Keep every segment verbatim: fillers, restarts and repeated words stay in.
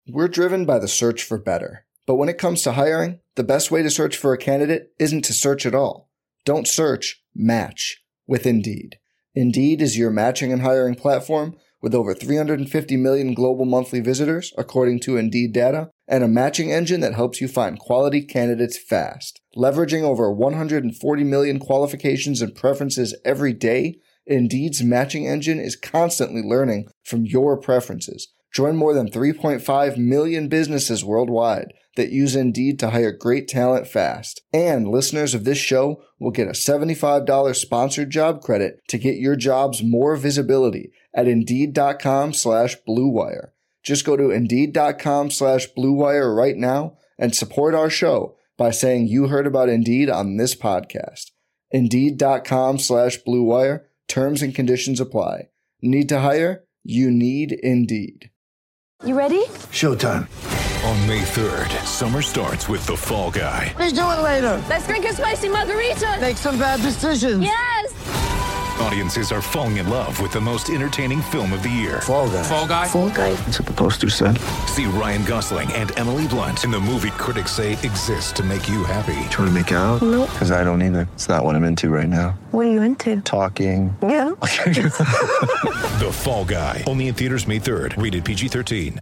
We're driven by the search for better. But when it comes to hiring, the best way to search for a candidate isn't to search at all. Don't search, match with Indeed. Indeed is your matching and hiring platform with over three hundred fifty million global monthly visitors, according to Indeed data, and a matching engine that helps you find quality candidates fast. Leveraging over one hundred forty million qualifications and preferences every day, Indeed's matching engine is constantly learning from your preferences. Join more than three point five million businesses worldwide that use Indeed to hire great talent fast. And listeners of this show will get a seventy-five dollars sponsored job credit to get your jobs more visibility at Indeed.com slash Blue Wire. Just go to Indeed.com slash Blue Wire right now and support our show by saying you heard about Indeed on this podcast. Indeed.com slash Blue Wire. Terms and conditions apply. Need to hire? You need Indeed. You ready? Showtime. On May third, summer starts with The Fall Guy. Let's do it later. Let's drink a spicy margarita. Make some bad decisions. Yes. Audiences are falling in love with the most entertaining film of the year. Fall Guy. Fall Guy. Fall Guy. That's what the poster said. See Ryan Gosling and Emily Blunt in the movie critics say exists to make you happy. Trying to make it out? Nope. Because I don't either. It's not what I'm into right now. What are you into? Talking. Yeah. The Fall Guy. Only in theaters May third. Rated P G thirteen.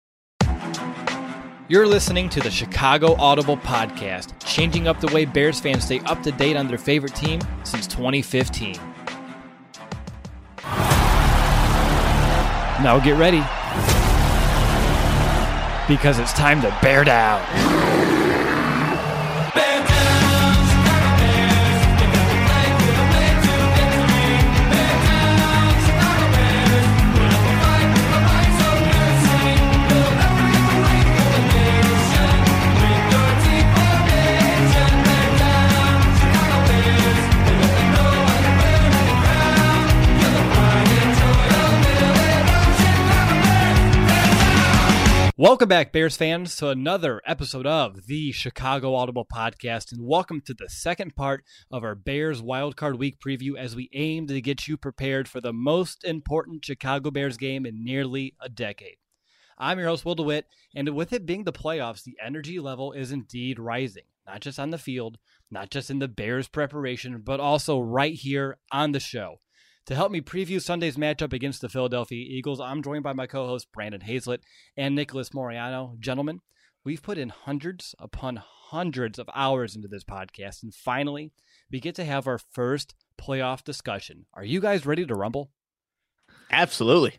You're listening to the Chicago Audible Podcast, changing up the way Bears fans stay up to date on their favorite team since twenty fifteen. Now get ready, because it's time to bear down. Welcome back, Bears fans, to another episode of the Chicago Audible Podcast, and welcome to the second part of our Bears Wildcard Week preview as we aim to get you prepared for the most important Chicago Bears game in nearly a decade. I'm your host, Will DeWitt, and with it being the playoffs, the energy level is indeed rising, not just on the field, not just in the Bears preparation, but also right here on the show. To help me preview Sunday's matchup against the Philadelphia Eagles, I'm joined by my co-hosts Brandon Hazlett and Nicholas Moriano. Gentlemen, we've put in hundreds upon hundreds of hours into this podcast, and finally, we get to have our first playoff discussion. Are you guys ready to rumble? Absolutely.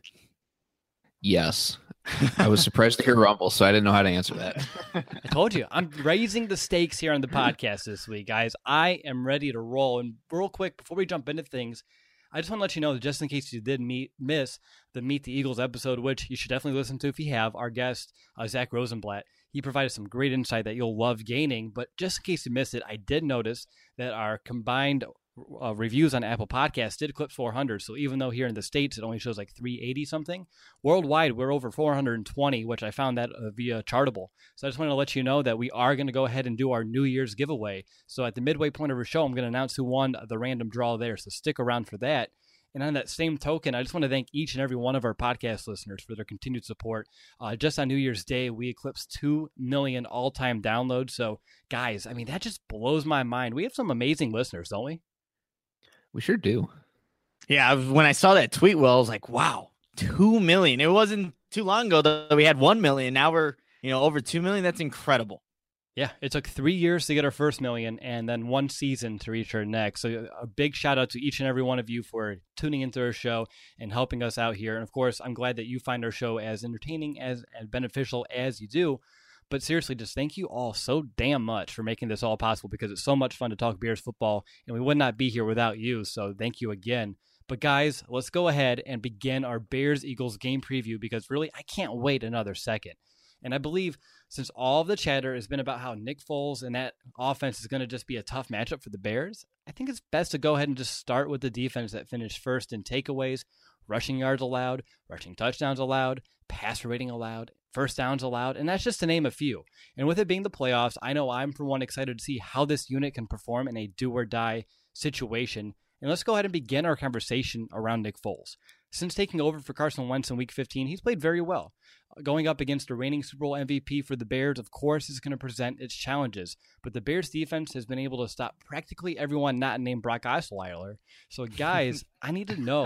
Yes. I was surprised to hear rumble, so I didn't know how to answer that. I told you, I'm raising the stakes here on the podcast this week, guys. I am ready to roll. And real quick, before we jump into things, I just want to let you know that just in case you did meet, miss the Meet the Eagles episode, which you should definitely listen to if you have, our guest, uh, Zach Rosenblatt, he provided some great insight that you'll love gaining. But just in case you missed it, I did notice that our combined uh, reviews on Apple Podcasts did eclipse four hundred. So even though here in the States it only shows like three eighty something, worldwide we're over four hundred twenty, which I found that uh, via Chartable. So I just want to let you know that we are going to go ahead and do our New Year's giveaway. So at the midway point of our show, I'm going to announce who won the random draw there. So stick around for that. And on that same token, I just want to thank each and every one of our podcast listeners for their continued support. Uh, just on New Year's Day, we eclipsed two million all-time downloads. So, guys, I mean, that just blows my mind. We have some amazing listeners, don't we? We sure do. Yeah, when I saw that tweet, Will, I was like, wow, two million. It wasn't too long ago that we had one million. Now we're, you know, over two million. That's incredible. Yeah, it took three years to get our first million and then one season to reach our next. So a big shout out to each and every one of you for tuning into our show and helping us out here. And of course, I'm glad that you find our show as entertaining as and beneficial as you do. But seriously, just thank you all so damn much for making this all possible, because it's so much fun to talk Bears football and we would not be here without you. So thank you again. But guys, let's go ahead and begin our Bears-Eagles game preview, because really, I can't wait another second. And I believe since all of the chatter has been about how Nick Foles and that offense is going to just be a tough matchup for the Bears, I think it's best to go ahead and just start with the defense that finished first in takeaways, rushing yards allowed, rushing touchdowns allowed, passer rating allowed, first downs allowed, and that's just to name a few. And with it being the playoffs, I know I'm, for one, excited to see how this unit can perform in a do-or-die situation. And let's go ahead and begin our conversation around Nick Foles. since taking over for Carson Wentz in week fifteen, he's played very well. Going up against the reigning Super Bowl M V P for the Bears, of course, is going to present its challenges. But the Bears defense has been able to stop practically everyone not named Brock Osweiler. So, guys, I need to know.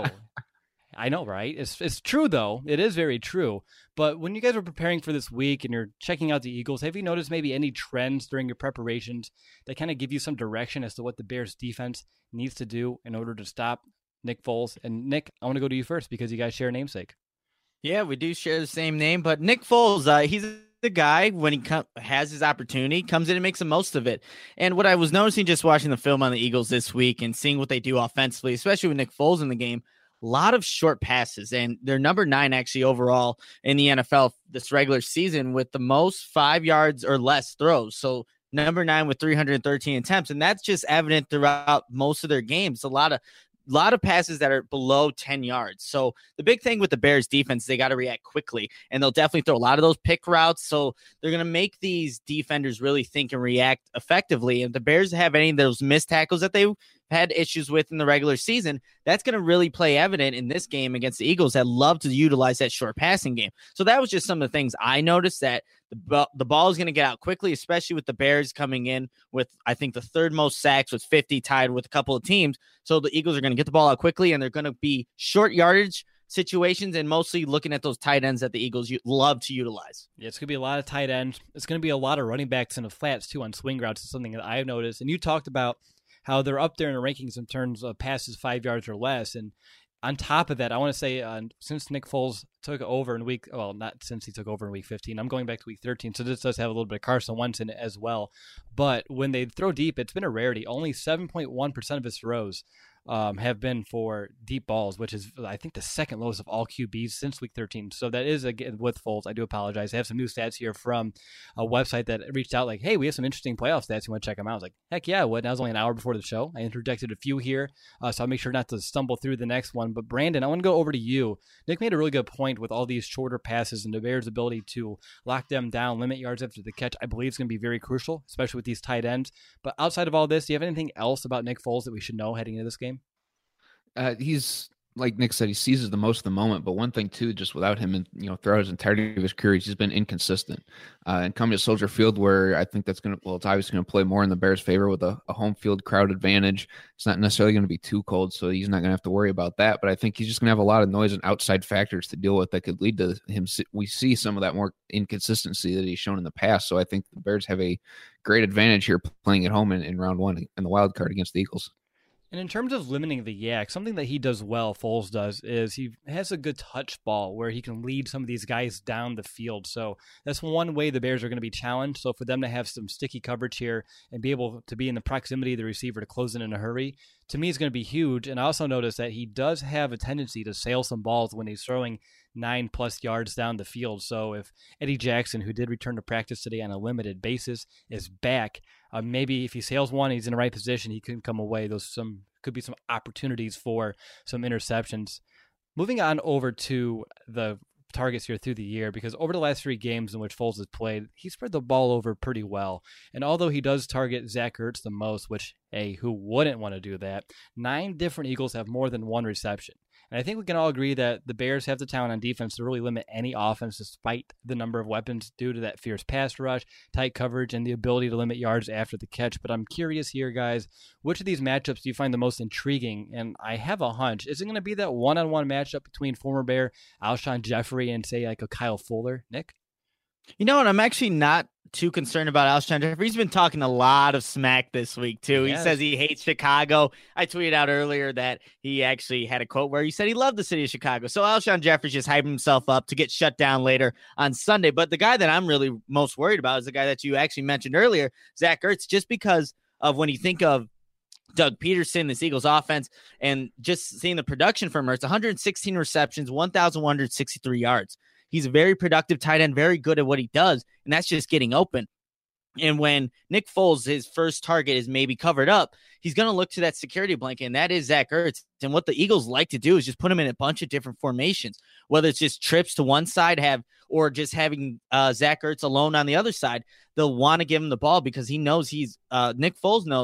I know, right? It's it's true, though. It is very true. But when you guys are preparing for this week and you're checking out the Eagles, have you noticed maybe any trends during your preparations that kind of give you some direction as to what the Bears defense needs to do in order to stop Nick Foles? And Nick, I want to go to you first because you guys share a namesake. Yeah, we do share the same name, but Nick Foles, uh, he's the guy when he com- has his opportunity, comes in and makes the most of it. And what I was noticing just watching the film on the Eagles this week and seeing what they do offensively, especially with Nick Foles in the game, a lot of short passes, and they're number nine actually overall in the N F L this regular season with the most five yards or less throws. So number nine with three hundred thirteen attempts, and that's just evident throughout most of their games. A lot of A lot of passes that are below ten yards. So the big thing with the Bears defense, they got to react quickly, and they'll definitely throw a lot of those pick routes. So they're going to make these defenders really think and react effectively. If the Bears have any of those missed tackles that they had issues with in the regular season, that's going to really play evident in this game against the Eagles that love to utilize that short passing game. So that was just some of the things I noticed, that the, the ball is going to get out quickly, especially with the Bears coming in with, I think, the third most sacks with fifty, tied with a couple of teams. So the Eagles are going to get the ball out quickly, and they're going to be short yardage situations and mostly looking at those tight ends that the Eagles love to utilize. Yeah, it's going to be a lot of tight ends. It's going to be a lot of running backs in the flats, too, on swing routes. It's something that I've noticed. And you talked about how they're up there in the rankings in terms of passes five yards or less. And on top of that, I want to say uh, since Nick Foles took over in week, well, not since he took over in week fifteen, I'm going back to week thirteen, so this does have a little bit of Carson Wentz in it as well. But when they throw deep, it's been a rarity. Only seven point one percent of his throws um, have been for deep balls, which is, I think, the second lowest of all Q Bs since week thirteen. So that is, again, with Foles. I do apologize. I have some new stats here from a website that reached out like, hey, we have some interesting playoff stats. You want to check them out? I was like, heck yeah, I would. And that was only an hour before the show. I interjected a few here, uh, so I'll make sure not to stumble through the next one. But Brandon, I want to go over to you. Nick made a really good point with all these shorter passes and the Bears' ability to lock them down, limit yards after the catch. I believe it's going to be very crucial, especially with these tight ends. But outside of all this, do you have anything else about Nick Foles that we should know heading into this game? Uh, he's, like Nick said, he seizes the most of the moment. But one thing, too, just without him, and you know, throughout his entirety of his career, he's been inconsistent. Uh, and coming to Soldier Field, where I think that's going to, well, it's obviously going to play more in the Bears' favor with a, a home field crowd advantage. It's not necessarily going to be too cold, so he's not going to have to worry about that. But I think he's just going to have a lot of noise and outside factors to deal with that could lead to him. We see some of that more inconsistency that he's shown in the past. So I think the Bears have a great advantage here playing at home in, in round one in the wild card against the Eagles. And in terms of limiting the yak, something that he does well, Foles does, is he has a good touch ball where he can lead some of these guys down the field. So that's one way the Bears are going to be challenged. So for them to have some sticky coverage here and be able to be in the proximity of the receiver to close in in a hurry, to me is going to be huge. And I also noticed that he does have a tendency to sail some balls when he's throwing nine plus yards down the field. So if Eddie Jackson, who did return to practice today on a limited basis, is back, uh, maybe if he sails one, he's in the right position, he can come away. Those some could be some opportunities for some interceptions. Moving on over to the targets here through the year, because over the last three games in which Foles has played, he spread the ball over pretty well. And although he does target Zach Ertz the most, which, hey, who wouldn't want to do that? Nine different Eagles have more than one reception. And I think we can all agree that the Bears have the talent on defense to really limit any offense despite the number of weapons due to that fierce pass rush, tight coverage, and the ability to limit yards after the catch. But I'm curious here, guys, which of these matchups do you find the most intriguing? And I have a hunch. Is it going to be that one-on-one matchup between former Bear Alshon Jeffrey and, say, like a Kyle Fuller? Nick? You know what? I'm actually not too concerned about Alshon Jeffrey. He's been talking a lot of smack this week, too. He yes. says he hates Chicago. I tweeted out earlier that he actually had a quote where he said he loved the city of Chicago. So Alshon Jeffrey's just hyping himself up to get shut down later on Sunday. But the guy that I'm really most worried about is the guy that you actually mentioned earlier, Zach Ertz, just because of when you think of Doug Peterson, this Eagles offense, and just seeing the production from Ertz, one hundred sixteen receptions, one thousand one hundred sixty-three yards. He's a very productive tight end, very good at what he does, and that's just getting open. And when Nick Foles, his first target is maybe covered up, he's going to look to that security blanket, and that is Zach Ertz. And what the Eagles like to do is just put him in a bunch of different formations, whether it's just trips to one side, have or just having uh, Zach Ertz alone on the other side. They'll want to give him the ball because he knows he's uh, Nick Foles knows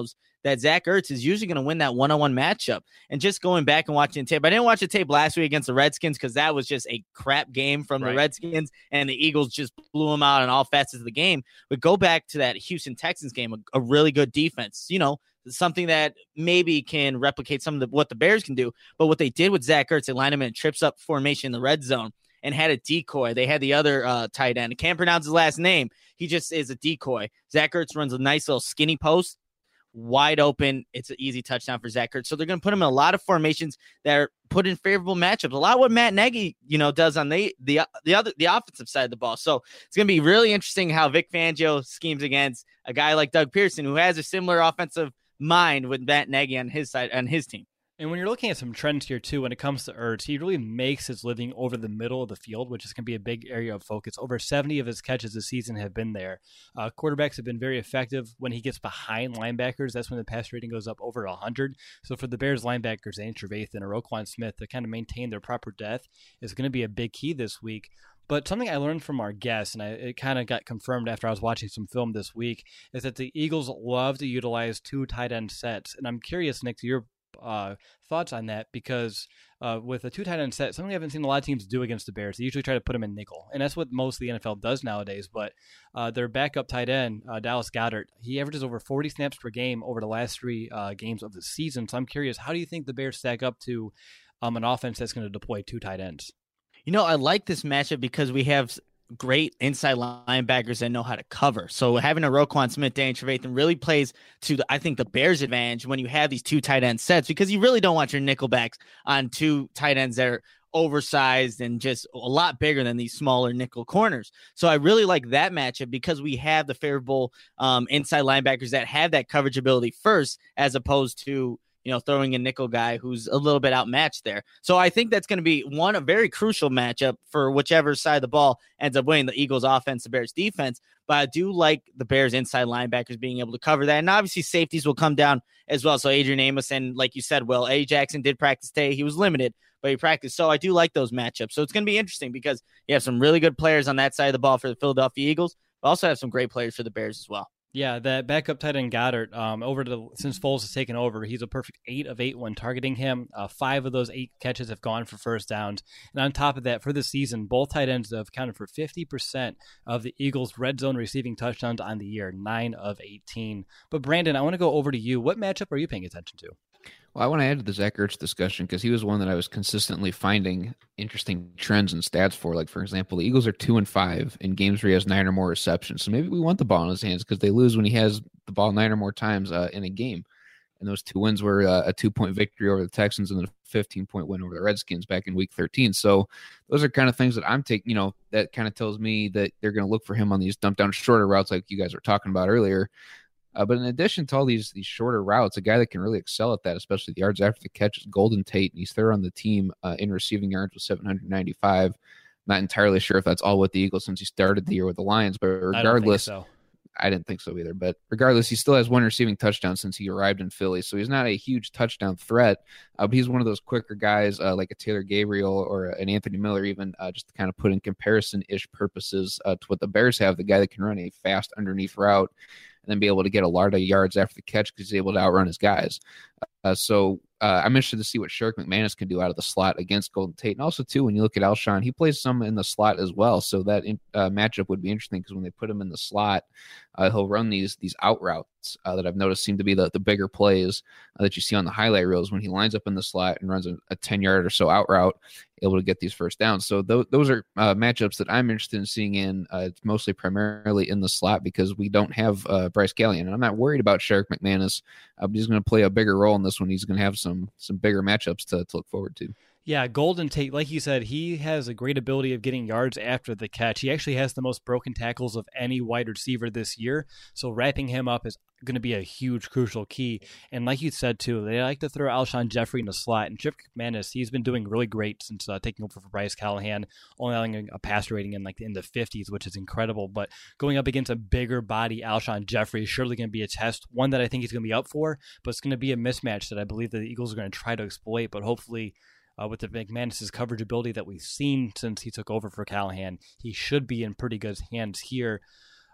that Zach Ertz is usually going to win that one-on-one matchup. And just going back and watching the tape, I didn't watch the tape last week against the Redskins because that was just a crap game from Right. the Redskins, and the Eagles just blew them out in all facets of the game. But go back to that Houston Texans game, a, a really good defense, you know, something that maybe can replicate some of the, what the Bears can do. But what they did with Zach Ertz, they lined him in a trips up formation in the red zone and had a decoy. They had the other uh, tight end. I can't pronounce his last name. He just is a decoy. Zach Ertz runs a nice little skinny post, wide open. It's an easy touchdown for Zach Ertz. So they're going to put him in a lot of formations that are put in favorable matchups. A lot of what Matt Nagy, you know, does on the the the other the offensive side of the ball. So it's going to be really interesting how Vic Fangio schemes against a guy like Doug Pearson, who has a similar offensive mind with Matt Nagy on his side on his team. And when you're looking at some trends here, too, when it comes to Ertz, he really makes his living over the middle of the field, which is going to be a big area of focus. Over seventy of his catches this season have been there. Uh, quarterbacks have been very effective when he gets behind linebackers. That's when the pass rating goes up over one hundred. So for the Bears linebackers, Danny Trevathan or Roquan Smith, to kind of maintain their proper depth is going to be a big key this week. But something I learned from our guests, and I, it kind of got confirmed after I was watching some film this week, is that the Eagles love to utilize two tight end sets. And I'm curious, Nick, to your uh, thoughts on that, because uh, with a two tight end set, something I haven't seen a lot of teams do against the Bears. They usually try to put them in nickel, and that's what most of the N F L does nowadays. But uh, their backup tight end, uh, Dallas Goedert, he averages over forty snaps per game over the last three uh, games of the season. So I'm curious, how do you think the Bears stack up to um, an offense that's going to deploy two tight ends? You know, I like this matchup because we have great inside linebackers that know how to cover. So having a Roquan Smith, Danny Trevathan really plays to, the, I think, the Bears' advantage when you have these two tight end sets, because you really don't want your nickelbacks on two tight ends that are oversized and just a lot bigger than these smaller nickel corners. So I really like that matchup because we have the favorable um, inside linebackers that have that coverage ability first, as opposed to, you know, throwing a nickel guy who's a little bit outmatched there. So I think that's going to be one, a very crucial matchup for whichever side of the ball ends up winning, the Eagles offense, the Bears defense. But I do like the Bears inside linebackers being able to cover that. And obviously safeties will come down as well. So Adrian Amos, and like you said, Will, A. Jackson did practice today. He was limited, but he practiced. So I do like those matchups. So it's going to be interesting because you have some really good players on that side of the ball for the Philadelphia Eagles, but also have some great players for the Bears as well. Yeah, that backup tight end Goddard, um, over the since Foles has taken over, he's a perfect eight of eight when targeting him. Uh, five of those eight catches have gone for first downs. And on top of that, for the season, both tight ends have accounted for fifty percent of the Eagles' red zone receiving touchdowns on the year, nine of eighteen. But Brandon, I want to go over to you. What matchup are you paying attention to? Well, I want to add to the Zach Ertz discussion because he was one that I was consistently finding interesting trends and stats for. Like, for example, the Eagles are two and five in games where he has nine or more receptions. So maybe we want the ball in his hands because they lose when he has the ball nine or more times uh, in a game. And those two wins were uh, a two-point victory over the Texans and a fifteen-point win over the Redskins back in Week thirteen. So those are kind of things that I'm taking, you know, that kind of tells me that they're going to look for him on these dump-down shorter routes like you guys were talking about earlier. Uh, but in addition to all these these shorter routes, a guy that can really excel at that, especially the yards after the catch, is Golden Tate. And he's third on the team uh, in receiving yards with seven hundred ninety-five. Not entirely sure if that's all with the Eagles since he started the year with the Lions, but regardless, I don't think so. I didn't think so either. But regardless, he still has one receiving touchdown since he arrived in Philly. So he's not a huge touchdown threat, uh, but he's one of those quicker guys uh, like a Taylor Gabriel or an Anthony Miller, even uh, just to kind of put in comparison-ish purposes uh, to what the Bears have, the guy that can run a fast underneath route and then be able to get a lot of yards after the catch because he's able to outrun his guys. Uh, so uh, I'm interested to see what Sherrick McManus can do out of the slot against Golden Tate. And also, too, when you look at Alshon, he plays some in the slot as well. So that in, uh, matchup would be interesting because when they put him in the slot, uh, he'll run these these out routes uh, that I've noticed seem to be the, the bigger plays uh, that you see on the highlight reels when he lines up in the slot and runs a, a ten-yard or so out route, able to get these first downs. So th- those are uh, matchups that I'm interested in seeing in. Uh, it's mostly primarily in the slot because we don't have uh, Bryce Callahan. And I'm not worried about Sherrick McManus, uh, but he's going to play a bigger role in this one. He's going to have some some bigger matchups to, to look forward to. Yeah, Golden Tate, like you said, he has a great ability of getting yards after the catch. He actually has the most broken tackles of any wide receiver this year. So wrapping him up is going to be a huge, crucial key. And like you said, too, they like to throw Alshon Jeffrey in the slot. And Chip McManus, he's been doing really great since uh, taking over for Bryce Callahan, only having a pass rating in like in the fifties, which is incredible. But going up against a bigger body Alshon Jeffrey is surely going to be a test, one that I think he's going to be up for, but it's going to be a mismatch that I believe that the Eagles are going to try to exploit. But hopefully, Uh, with the McManus' coverage ability that we've seen since he took over for Callahan, he should be in pretty good hands here.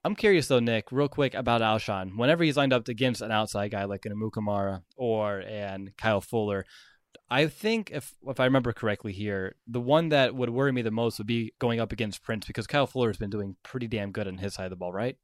I'm curious though, Nick, real quick about Alshon. Whenever he's lined up against an outside guy like an Amukamara or an Kyle Fuller, I think if if I remember correctly here, the one that would worry me the most would be going up against Prince because Kyle Fuller has been doing pretty damn good on his side of the ball, right?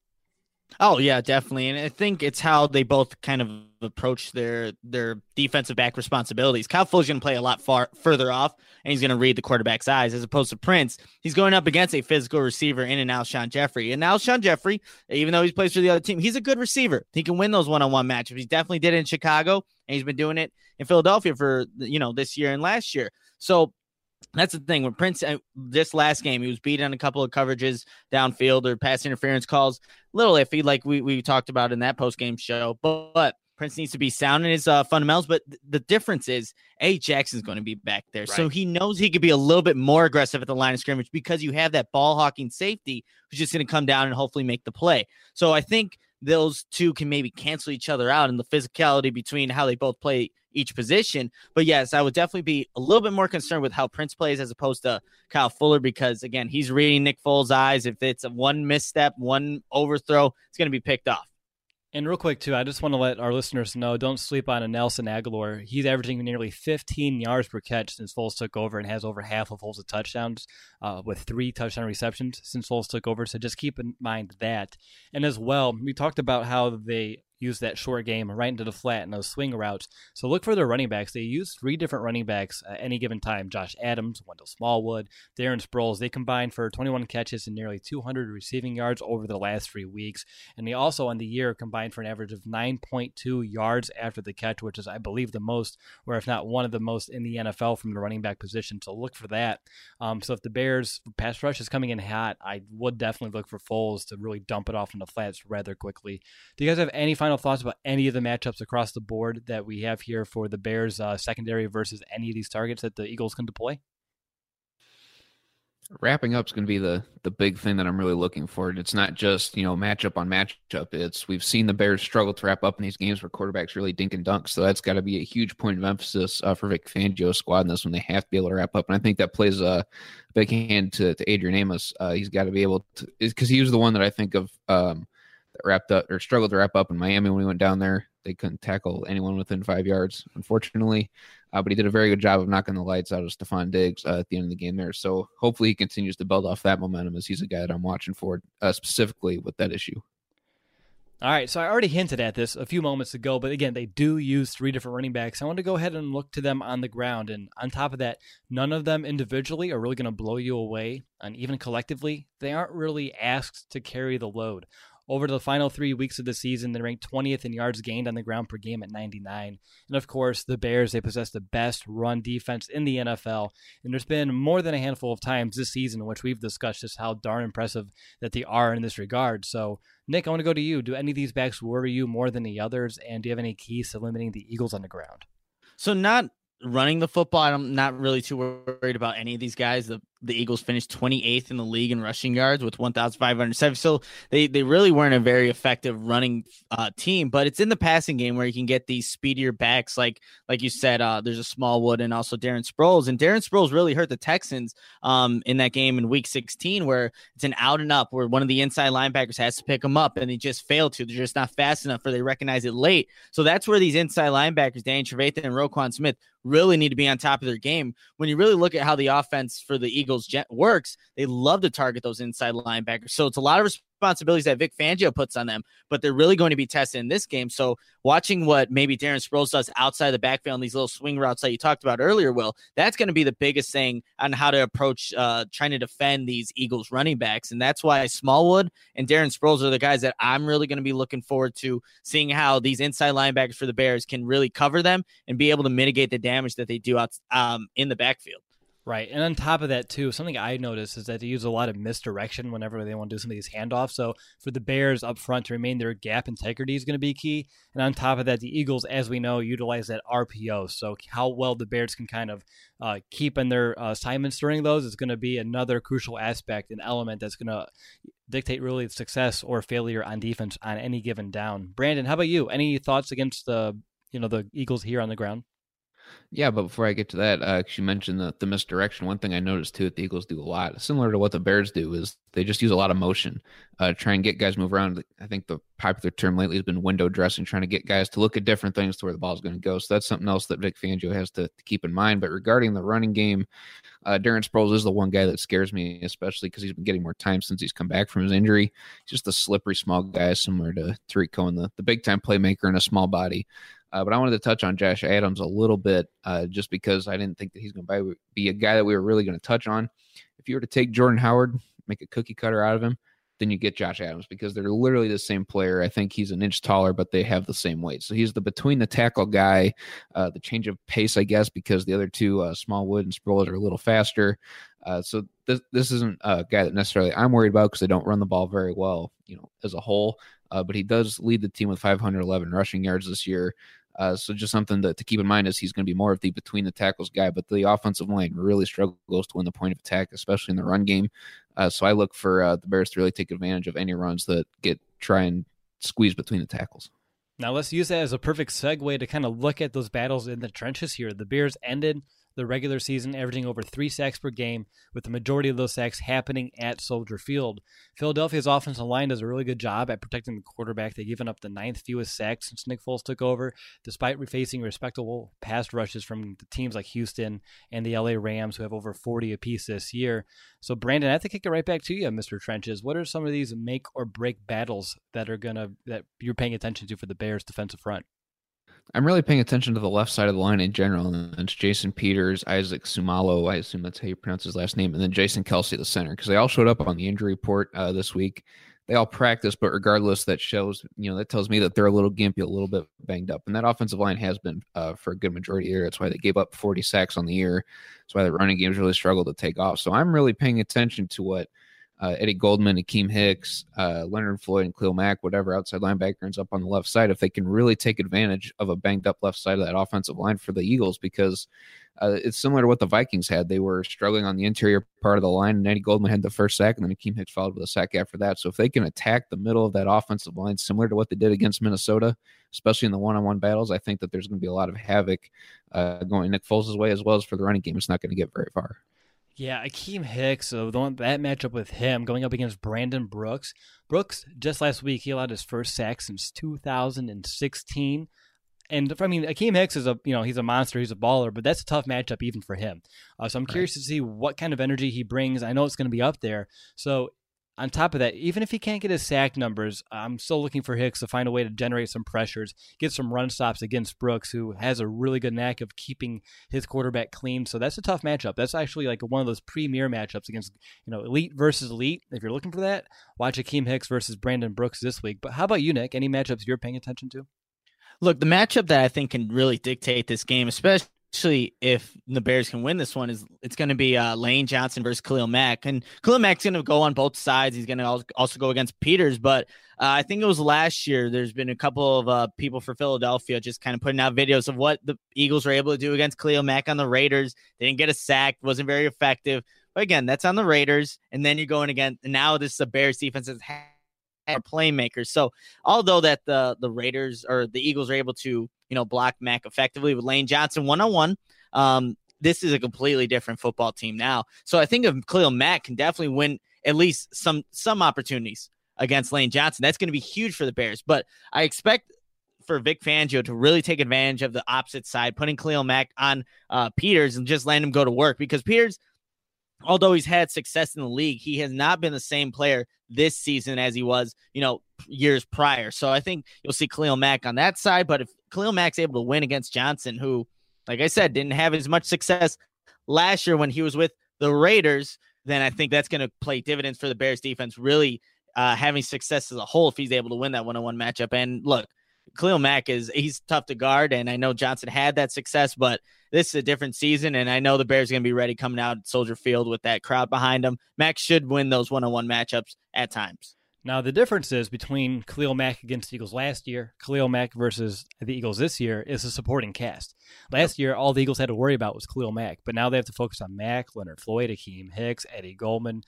Oh yeah, definitely. And I think it's how they both kind of approach their their defensive back responsibilities. Kyle Fuller's going to play a lot far further off, and he's going to read the quarterback's eyes, as opposed to Prince. He's going up against a physical receiver in an Alshon Jeffrey. And Alshon Jeffrey, even though he plays for the other team, he's a good receiver. He can win those one-on-one matchups. He definitely did it in Chicago, and he's been doing it in Philadelphia for, you know, this year and last year. So that's the thing. When Prince, uh, this last game, he was beat on a couple of coverages downfield or pass interference calls. Little iffy, like we, we talked about in that post-game show. But, but Prince needs to be sound in his uh, fundamentals. But th- the difference is A. Jackson's going to be back there. Right. So he knows he could be a little bit more aggressive at the line of scrimmage because you have that ball-hawking safety who's just going to come down and hopefully make the play. So I think those two can maybe cancel each other out in the physicality between how they both play each position. But yes, I would definitely be a little bit more concerned with how Prince plays as opposed to Kyle Fuller, because again, he's reading Nick Foles' eyes. If it's a one misstep, one overthrow, it's going to be picked off. And real quick, too, I just want to let our listeners know, don't sleep on a Nelson Aguilar. He's averaging nearly fifteen yards per catch since Foles took over and has over half of Foles' touchdowns uh, with three touchdown receptions since Foles took over. So just keep in mind that. And as well, we talked about how they use that short game right into the flat and those swing routes. So look for their running backs. They use three different running backs at any given time. Josh Adams, Wendell Smallwood, Darren Sproles. They combined for twenty-one catches and nearly two hundred receiving yards over the last three weeks. And they also on the year combined for an average of nine point two yards after the catch, which is, I believe, the most, or if not one of the most in the N F L from the running back position. So look for that. Um, so if the Bears pass rush is coming in hot, I would definitely look for Foles to really dump it off in the flats rather quickly. Do you guys have any final thoughts about any of the matchups across the board that we have here for the Bears uh, secondary versus any of these targets that the Eagles can deploy? Wrapping up is going to be the the big thing that I'm really looking for. It's not just, you know, matchup on matchup. It's we've seen the Bears struggle to wrap up in these games where quarterbacks really dink and dunk. So that's got to be a huge point of emphasis uh, for Vic Fangio's squad in this when they have to be able to wrap up. And I think that plays a big hand to, to Adrian Amos. Uh, he's got to be able to, because he was the one that I think of um, that wrapped up or struggled to wrap up in Miami when we went down there. They couldn't tackle anyone within five yards, unfortunately. Uh, but he did a very good job of knocking the lights out of Stephon Diggs uh, at the end of the game there. So hopefully he continues to build off that momentum, as he's a guy that I'm watching for uh, specifically with that issue. All right, so I already hinted at this a few moments ago, but again, they do use three different running backs. I want to go ahead and look to them on the ground. And on top of that, none of them individually are really going to blow you away. And even collectively, they aren't really asked to carry the load. Over the final three weeks of the season, they ranked twentieth in yards gained on the ground per game at ninety-nine. And of course, the Bears, they possess the best run defense in the N F L. And there's been more than a handful of times this season in which we've discussed just how darn impressive that they are in this regard. So, Nick, I want to go to you. Do any of these backs worry you more than the others? And do you have any keys to limiting the Eagles on the ground? So not running the football, I'm not really too worried about any of these guys. The the Eagles finished twenty-eighth in the league in rushing yards with one thousand five hundred seven. So they, they really weren't a very effective running uh, team, but it's in the passing game where you can get these speedier backs. Like, like you said, uh, there's a Smallwood and also Darren Sproles, and Darren Sproles really hurt the Texans um, in that game in week sixteen, where it's an out and up where one of the inside linebackers has to pick them up and they just fail to, they're just not fast enough or they recognize it late. So that's where these inside linebackers, Danny Trevathan and Roquan Smith, really need to be on top of their game. When you really look at how the offense for the Eagles works, they love to target those inside linebackers. So it's a lot of responsibilities that Vic Fangio puts on them, but they're really going to be tested in this game. So watching what maybe Darren Sproles does outside the backfield and these little swing routes that you talked about earlier, Will, that's going to be the biggest thing on how to approach uh, trying to defend these Eagles running backs. And that's why Smallwood and Darren Sproles are the guys that I'm really going to be looking forward to seeing how these inside linebackers for the Bears can really cover them and be able to mitigate the damage that they do out um, in the backfield. Right. And on top of that, too, something I noticed is that they use a lot of misdirection whenever they want to do some of these handoffs. So for the Bears up front to remain, their gap integrity is going to be key. And on top of that, the Eagles, as we know, utilize that R P O. So how well the Bears can kind of uh, keep in their uh, assignments during those is going to be another crucial aspect, an element that's going to dictate really success or failure on defense on any given down. Brandon, how about you? Any thoughts against the, you know, the Eagles here on the ground? Yeah, but before I get to that, uh, 'cause you mentioned the, the misdirection. One thing I noticed too that the Eagles do a lot, similar to what the Bears do, is they just use a lot of motion, uh, try and get guys move around. I think the popular term lately has been window dressing, trying to get guys to look at different things to where the ball is going to go. So that's something else that Vic Fangio has to, to keep in mind. But regarding the running game, uh, Darren Sproles is the one guy that scares me, especially because he's been getting more time since he's come back from his injury. He's just a slippery small guy, similar to Tariq Cohen, the, the big time playmaker in a small body. Uh, but I wanted to touch on Josh Adams a little bit, uh, just because I didn't think that he's going to be a guy that we were really going to touch on. If you were to take Jordan Howard, make a cookie cutter out of him, then you get Josh Adams, because they're literally the same player. I think he's an inch taller, but they have the same weight. So he's the between the tackle guy, uh, the change of pace, I guess, because the other two, uh, Smallwood and Sproles, are a little faster. Uh, so this this isn't a guy that necessarily I'm worried about, because they don't run the ball very well, you know, as a whole. Uh, but he does lead the team with five hundred eleven rushing yards this year. Uh, so just something to, to keep in mind is he's going to be more of the between the tackles guy, but the offensive line really struggles to win the point of attack, especially in the run game. Uh, so I look for uh, the Bears to really take advantage of any runs that get try and squeeze between the tackles. Now let's use that as a perfect segue to kind of look at those battles in the trenches here. The Bears ended the regular season averaging over three sacks per game, with the majority of those sacks happening at Soldier Field. Philadelphia's offensive line does a really good job at protecting the quarterback. They've given up the ninth fewest sacks since Nick Foles took over, despite facing respectable pass rushes from the teams like Houston and the L A Rams, who have over forty apiece this year. So, Brandon, I have to kick it right back to you, Mister Trenches. What are some of these make or break battles that are gonna that you're paying attention to for the Bears' defensive front? I'm really paying attention to the left side of the line in general, and it's Jason Peters, Isaac Sumalo, I assume that's how you pronounce his last name, and then Jason Kelsey, the center, because they all showed up on the injury report uh, this week. They all practiced, but regardless, that shows, you know, that tells me that they're a little gimpy, a little bit banged up, and that offensive line has been uh, for a good majority of the year. That's why they gave up forty sacks on the year. That's why the running games really struggled to take off. So I'm really paying attention to what Uh, Eddie Goldman, Akeem Hicks, uh, Leonard Floyd, and Khalil Mack, whatever outside linebacker ends up on the left side, if they can really take advantage of a banged-up left side of that offensive line for the Eagles, because uh, it's similar to what the Vikings had. They were struggling on the interior part of the line, and Eddie Goldman had the first sack, and then Akeem Hicks followed with a sack after that. So if they can attack the middle of that offensive line, similar to what they did against Minnesota, especially in the one-on-one battles, I think that there's going to be a lot of havoc uh, going Nick Foles' way, as well as for the running game. It's not going to get very far. Yeah, Akeem Hicks, so the one, that matchup with him going up against Brandon Brooks. Brooks, just last week, he allowed his first sack since two thousand sixteen. And I mean, Akeem Hicks is a, you know, he's a monster, he's a baller, but that's a tough matchup even for him. Uh, so I'm curious right. to see what kind of energy he brings. I know it's going to be up there. So on top of that, even if he can't get his sack numbers, I'm still looking for Hicks to find a way to generate some pressures, get some run stops against Brooks, who has a really good knack of keeping his quarterback clean. So that's a tough matchup. That's actually like one of those premier matchups against, you know, elite versus elite. If you're looking for that, watch Akeem Hicks versus Brandon Brooks this week. But how about you, Nick? Any matchups you're paying attention to? Look, the matchup that I think can really dictate this game, especially Actually, if the Bears can win this one, is it's going to be uh, Lane Johnson versus Khalil Mack. And Khalil Mack's going to go on both sides. He's going to also go against Peters. But uh, I think it was last year, there's been a couple of uh, people for Philadelphia just kind of putting out videos of what the Eagles were able to do against Khalil Mack on the Raiders. They didn't get a sack, wasn't very effective. But again, that's on the Raiders. And then you're going again. And now this is a Bears defense that's had playmakers. So although that the, the Raiders or the Eagles are able to, you know, block Mack effectively with Lane Johnson one-on-one. Um, this is a completely different football team now. So I think if Khalil Mack can definitely win at least some some opportunities against Lane Johnson, that's going to be huge for the Bears. But I expect for Vic Fangio to really take advantage of the opposite side, putting Khalil Mack on uh, Peters and just letting him go to work. Because Peters, although he's had success in the league, he has not been the same player this season as he was, you know, years prior. So I think you'll see Khalil Mack on that side. But if Khalil Mack's able to win against Johnson, who, like I said, didn't have as much success last year when he was with the Raiders, then I think that's going to play dividends for the Bears defense, really uh, having success as a whole if he's able to win that one-on-one matchup. And look, Khalil Mack is he's tough to guard, and I know Johnson had that success, but this is a different season, and I know the Bears are going to be ready coming out at Soldier Field with that crowd behind them. Mack should win those one-on-one matchups at times. Now, the difference is between Khalil Mack against the Eagles last year, Khalil Mack versus the Eagles this year, is a supporting cast. Last year, all the Eagles had to worry about was Khalil Mack, but now they have to focus on Mack, Leonard Floyd, Akeem Hicks, Eddie Goldman.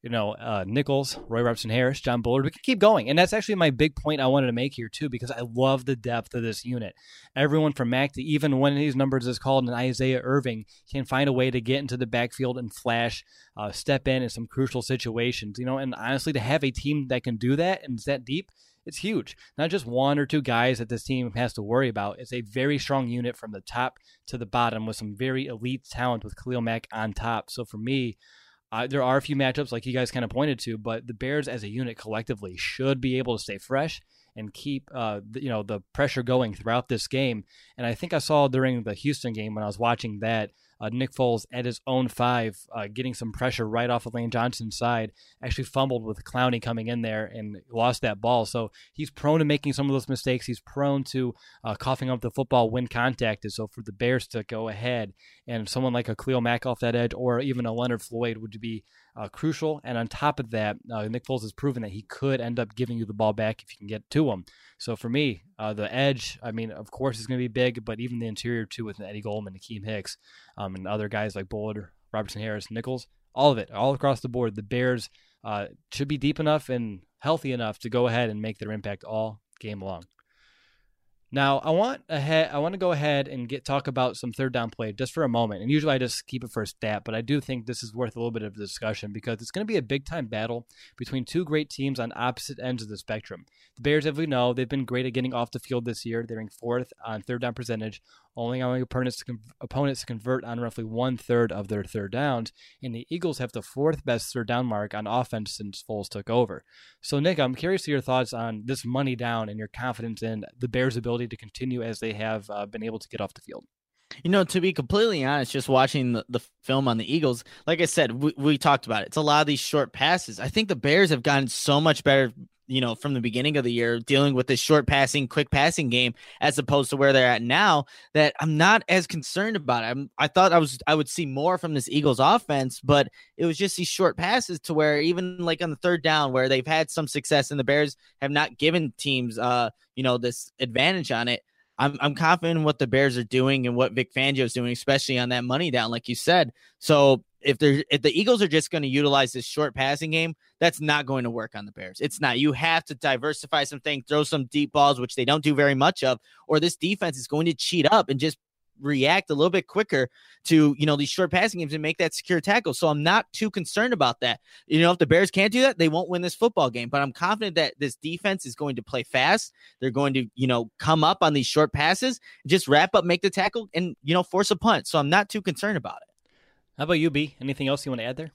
you know, uh, Nichols, Roy Robertson Harris, John Bullard. We can keep going. And that's actually my big point I wanted to make here, too, because I love the depth of this unit. Everyone from Mack to even when these numbers is called, and Isaiah Irving can find a way to get into the backfield and flash, uh, step in in some crucial situations. You know, and honestly, to have a team that can do that and is that deep, it's huge. Not just one or two guys that this team has to worry about. It's a very strong unit from the top to the bottom with some very elite talent with Khalil Mack on top. So for me, uh, there are a few matchups like you guys kind of pointed to, but the Bears as a unit collectively should be able to stay fresh and keep uh, the, you know, the pressure going throughout this game. And I think I saw during the Houston game when I was watching that, Uh, Nick Foles at his own five, uh, getting some pressure right off of Lane Johnson's side, actually fumbled with Clowney coming in there and lost that ball. So he's prone to making some of those mistakes. He's prone to uh, coughing up the football when contacted. So for the Bears to go ahead and someone like a Khalil Mack off that edge or even a Leonard Floyd would be uh, crucial. And on top of that, uh, Nick Foles has proven that he could end up giving you the ball back if you can get to him. So for me, uh, the edge, I mean, of course, is going to be big, but even the interior too with Eddie Goldman, Akeem Hicks, um, and other guys like Bullard, Robertson Harris, Nichols, all of it, all across the board. The Bears uh, should be deep enough and healthy enough to go ahead and make their impact all game long. Now, I want ahead. I want to go ahead and get talk about some third down play just for a moment. And usually I just keep it for a stat, but I do think this is worth a little bit of discussion because it's going to be a big-time battle between two great teams on opposite ends of the spectrum. The Bears, as we know, they've been great at getting off the field this year. They're ranked fourth on third down percentage, only allowing opponents to, con- opponents to convert on roughly one-third of their third downs. And the Eagles have the fourth best third down mark on offense since Foles took over. So, Nick, I'm curious to your thoughts on this money down and your confidence in the Bears' ability to continue as they have uh, been able to get off the field. You know, to be completely honest, just watching the, the film on the Eagles, like I said, we, we talked about it. It's a lot of these short passes. I think the Bears have gotten so much better, you know, from the beginning of the year, dealing with this short passing, quick passing game, as opposed to where they're at now, that I'm not as concerned about it. I'm, I thought I was, I would see more from this Eagles offense, but it was just these short passes to where even like on the third down where they've had some success and the Bears have not given teams, uh, you know, this advantage on it. I'm I'm confident in what the Bears are doing and what Vic Fangio is doing, especially on that money down, like you said. So if they're if the Eagles are just going to utilize this short passing game, that's not going to work on the Bears. It's not. You have to diversify some things, throw some deep balls, which they don't do very much of, or this defense is going to cheat up and just react a little bit quicker to, you know, these short passing games and make that secure tackle. So I'm not too concerned about that. You know, if the Bears can't do that, they won't win this football game, but I'm confident that this defense is going to play fast. They're going to, you know, come up on these short passes, just wrap up, make the tackle and, you know, force a punt. So I'm not too concerned about it. How about you, B? Anything else you want to add there?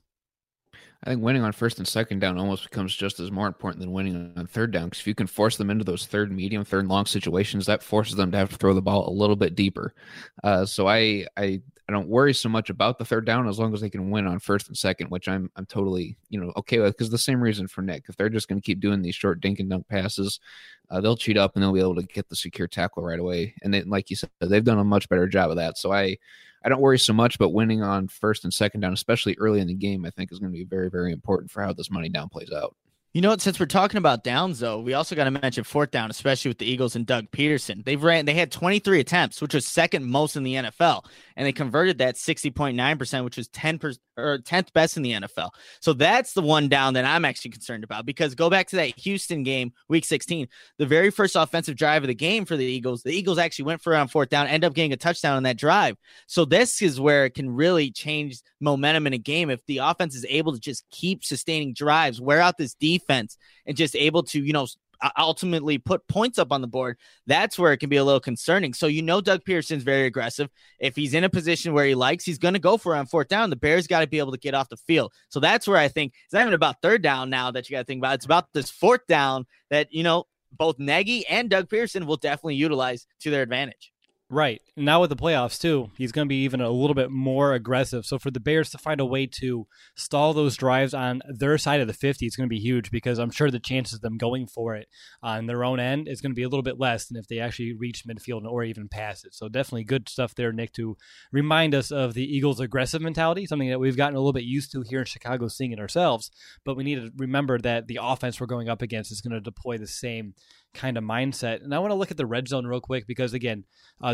I think winning on first and second down almost becomes just as more important than winning on third down, because if you can force them into those third medium, third long situations, that forces them to have to throw the ball a little bit deeper. Uh, so I, I I don't worry so much about the third down as long as they can win on first and second, which I'm I'm totally you know okay with, because the same reason for Nick. If they're just going to keep doing these short dink and dunk passes, uh, they'll cheat up and they'll be able to get the secure tackle right away. And they, like you said, they've done a much better job of that. So I. I don't worry so much, but winning on first and second down, especially early in the game, I think is going to be very, very important for how this money down plays out. You know what? Since we're talking about downs, though, we also got to mention fourth down, especially with the Eagles and Doug Peterson. They've ran, they had twenty-three attempts, which was second most in the N F L, and they converted that sixty point nine percent, which was ten percent or tenth best in the N F L. So that's the one down that I'm actually concerned about, because go back to that Houston game, week sixteen, the very first offensive drive of the game for the Eagles, the Eagles actually went for it on fourth down, end up getting a touchdown on that drive. So this is where it can really change momentum in a game if the offense is able to just keep sustaining drives, wear out this defense, and just able to, you know, ultimately put points up on the board. That's where it can be a little concerning. So, you know, Doug Peterson's very aggressive. If he's in a position where he likes, he's going to go for it on fourth down. The Bears got to be able to get off the field. So that's where I think it's not even about third down now that you got to think about. It's about this fourth down that, you know, both Nagy and Doug Peterson will definitely utilize to their advantage. Right. Now with the playoffs, too, he's going to be even a little bit more aggressive. So for the Bears to find a way to stall those drives on their side of the fifty, it's going to be huge, because I'm sure the chances of them going for it on their own end is going to be a little bit less than if they actually reach midfield or even pass it. So definitely good stuff there, Nick, to remind us of the Eagles' aggressive mentality, something that we've gotten a little bit used to here in Chicago, seeing it ourselves. But we need to remember that the offense we're going up against is going to deploy the same kind of mindset. And I want to look at the red zone real quick, because again, uh, the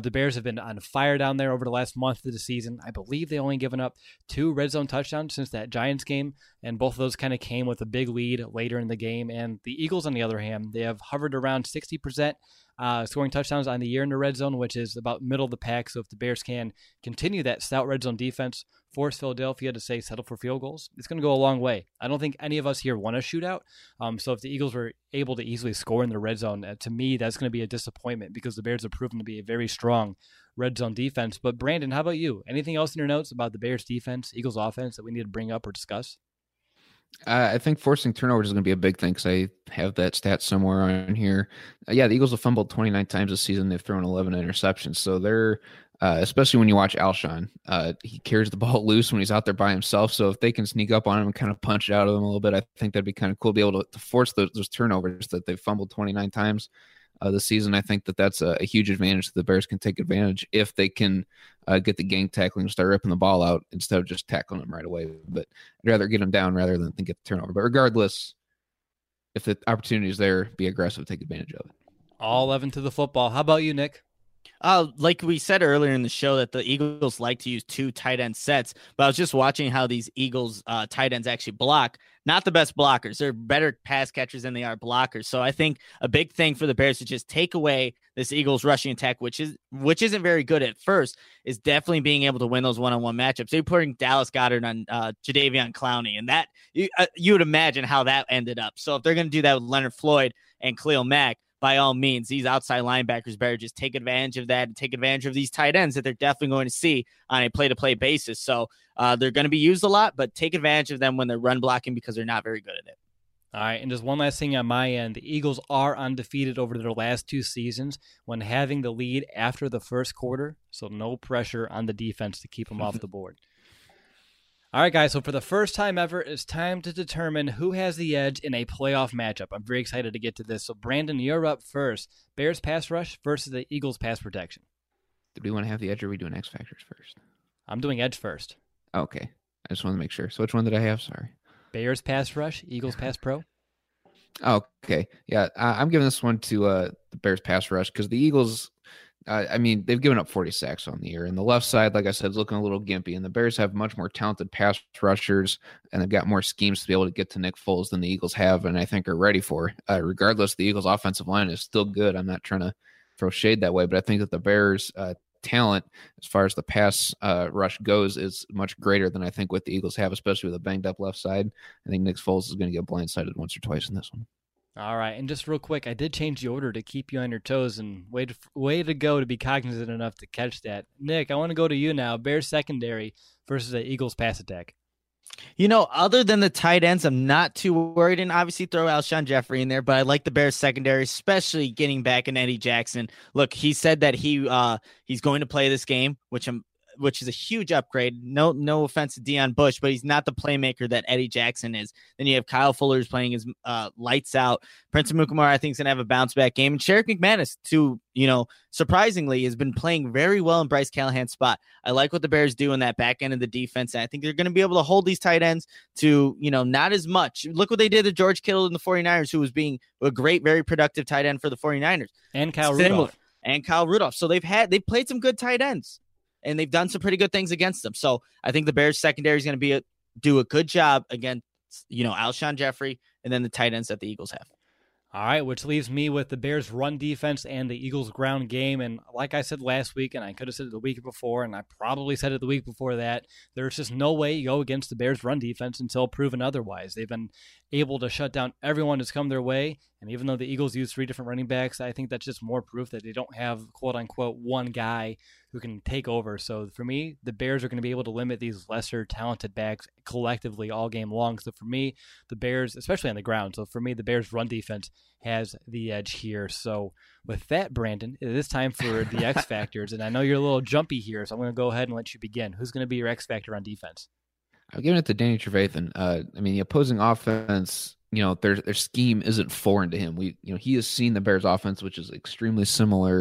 the Bears have been on fire down there over the last month of the season. I believe they only given up two red zone touchdowns since that Giants game, and both of those kind of came with a big lead later in the game. And the Eagles, on the other hand, they have hovered around sixty percent uh, scoring touchdowns on the year in the red zone, which is about middle of the pack. So if the Bears can continue that stout red zone defense, force Philadelphia to say settle for field goals, it's going to go a long way. I don't think any of us here want a shootout. Um, so if the Eagles were able to easily score in the red zone, uh, to me, that's going to be a disappointment because the Bears have proven to be a very strong red zone defense. But Brandon, how about you? Anything else in your notes about the Bears defense, Eagles offense that we need to bring up or discuss? Uh, I think forcing turnovers is going to be a big thing because I have that stat somewhere on here. Uh, yeah, the Eagles have fumbled twenty-nine times this season. They've thrown eleven interceptions. So they're, uh, especially when you watch Alshon, uh, he carries the ball loose when he's out there by himself. So if they can sneak up on him and kind of punch it out of him a little bit, I think that'd be kind of cool to be able to, to force those, those turnovers that they've fumbled twenty-nine times uh, this season. I think that that's a, a huge advantage that the Bears can take advantage if they can uh, get the gang tackling and start ripping the ball out instead of just tackling them right away. But I'd rather get them down rather than get the turnover. But regardless, if the opportunity is there, be aggressive, take advantage of it. All eleven to the football. How about you, Nick? Uh, like we said earlier in the show that the Eagles like to use two tight end sets, but I was just watching how these Eagles uh, tight ends actually block. Not the best blockers. They're better pass catchers than they are blockers. So I think a big thing for the Bears to just take away this Eagles rushing attack, which is which isn't very good at first, is definitely being able to win those one-on-one matchups. They're putting Dallas Goedert on uh, Jadeveon Clowney, and that you, uh, you would imagine how that ended up. So if they're going to do that with Leonard Floyd and Khalil Mack, by all means, these outside linebackers better just take advantage of that and take advantage of these tight ends that they're definitely going to see on a play-to-play basis. So uh, they're going to be used a lot, but take advantage of them when they're run blocking because they're not very good at it. All right, and just one last thing on my end. The Eagles are undefeated over their last two seasons when having the lead after the first quarter, so no pressure on the defense to keep them off the board. All right, guys, so for the first time ever, it's time to determine who has the edge in a playoff matchup. I'm very excited to get to this. So, Brandon, you're up first. Bears pass rush versus the Eagles pass protection. Do we want to have the edge or are we doing X Factors first? I'm doing edge first. Okay. I just wanted to make sure. So which one did I have? Sorry. Bears pass rush, Eagles pass pro. Okay. Yeah, I, I'm giving this one to uh, the Bears pass rush because the Eagles, uh, I mean, they've given up forty sacks on the year. And the left side, like I said, is looking a little gimpy. And the Bears have much more talented pass rushers, and they've got more schemes to be able to get to Nick Foles than the Eagles have, and I think are ready for. Uh, regardless, the Eagles' offensive line is still good. I'm not trying to throw shade that way, but I think that the Bears' uh, talent as far as the pass uh, rush goes is much greater than I think what the Eagles have, especially with a banged-up left side. I think Nick Foles is going to get blindsided once or twice in this one. All right, and just real quick, I did change the order to keep you on your toes, and way to, way to go to be cognizant enough to catch that. Nick, I want to go to you now. Bears secondary versus the Eagles pass attack. You know, other than the tight ends, I'm not too worried, and obviously throw Alshon Jeffrey in there, but I like the Bears secondary, especially getting back in Eddie Jackson. Look, he said that he uh, he's going to play this game, which I'm which is a huge upgrade. No, no offense to Deion Bush, but he's not the playmaker that Eddie Jackson is. Then you have Kyle Fuller who's playing his uh, lights out. Prince Amukamara, I think, is going to have a bounce back game. And Sherrick McManus, too, you know, surprisingly, has been playing very well in Bryce Callahan's spot. I like what the Bears do in that back end of the defense. And I think they're going to be able to hold these tight ends to, you know, not as much. Look what they did to George Kittle in the 49ers, who was being a great, very productive tight end for the 49ers. And Kyle Similar. Rudolph. And Kyle Rudolph. So they've had, they've played some good tight ends. And they've done some pretty good things against them. So I think the Bears secondary is going to be a, do a good job against, you know, Alshon Jeffrey and then the tight ends that the Eagles have. All right, which leaves me with the Bears run defense and the Eagles ground game. And like I said last week, and I could have said it the week before, and I probably said it the week before that, there's just no way you go against the Bears run defense until proven otherwise. They've been able to shut down everyone that's come their way. And even though the Eagles use three different running backs, I think that's just more proof that they don't have, quote unquote, one guy who can take over. So for me, the Bears are going to be able to limit these lesser talented backs collectively all game long. So for me, the Bears, especially on the ground, so for me, the Bears run defense has the edge here. So with that, Brandon, it is time for the X Factors. And I know you're a little jumpy here, so I'm going to go ahead and let you begin. Who's going to be your X Factor on defense? I'm giving it to Danny Trevathan. Uh, I mean, the opposing offense, you know, their their scheme isn't foreign to him. We, you know, he has seen the Bears offense, which is extremely similar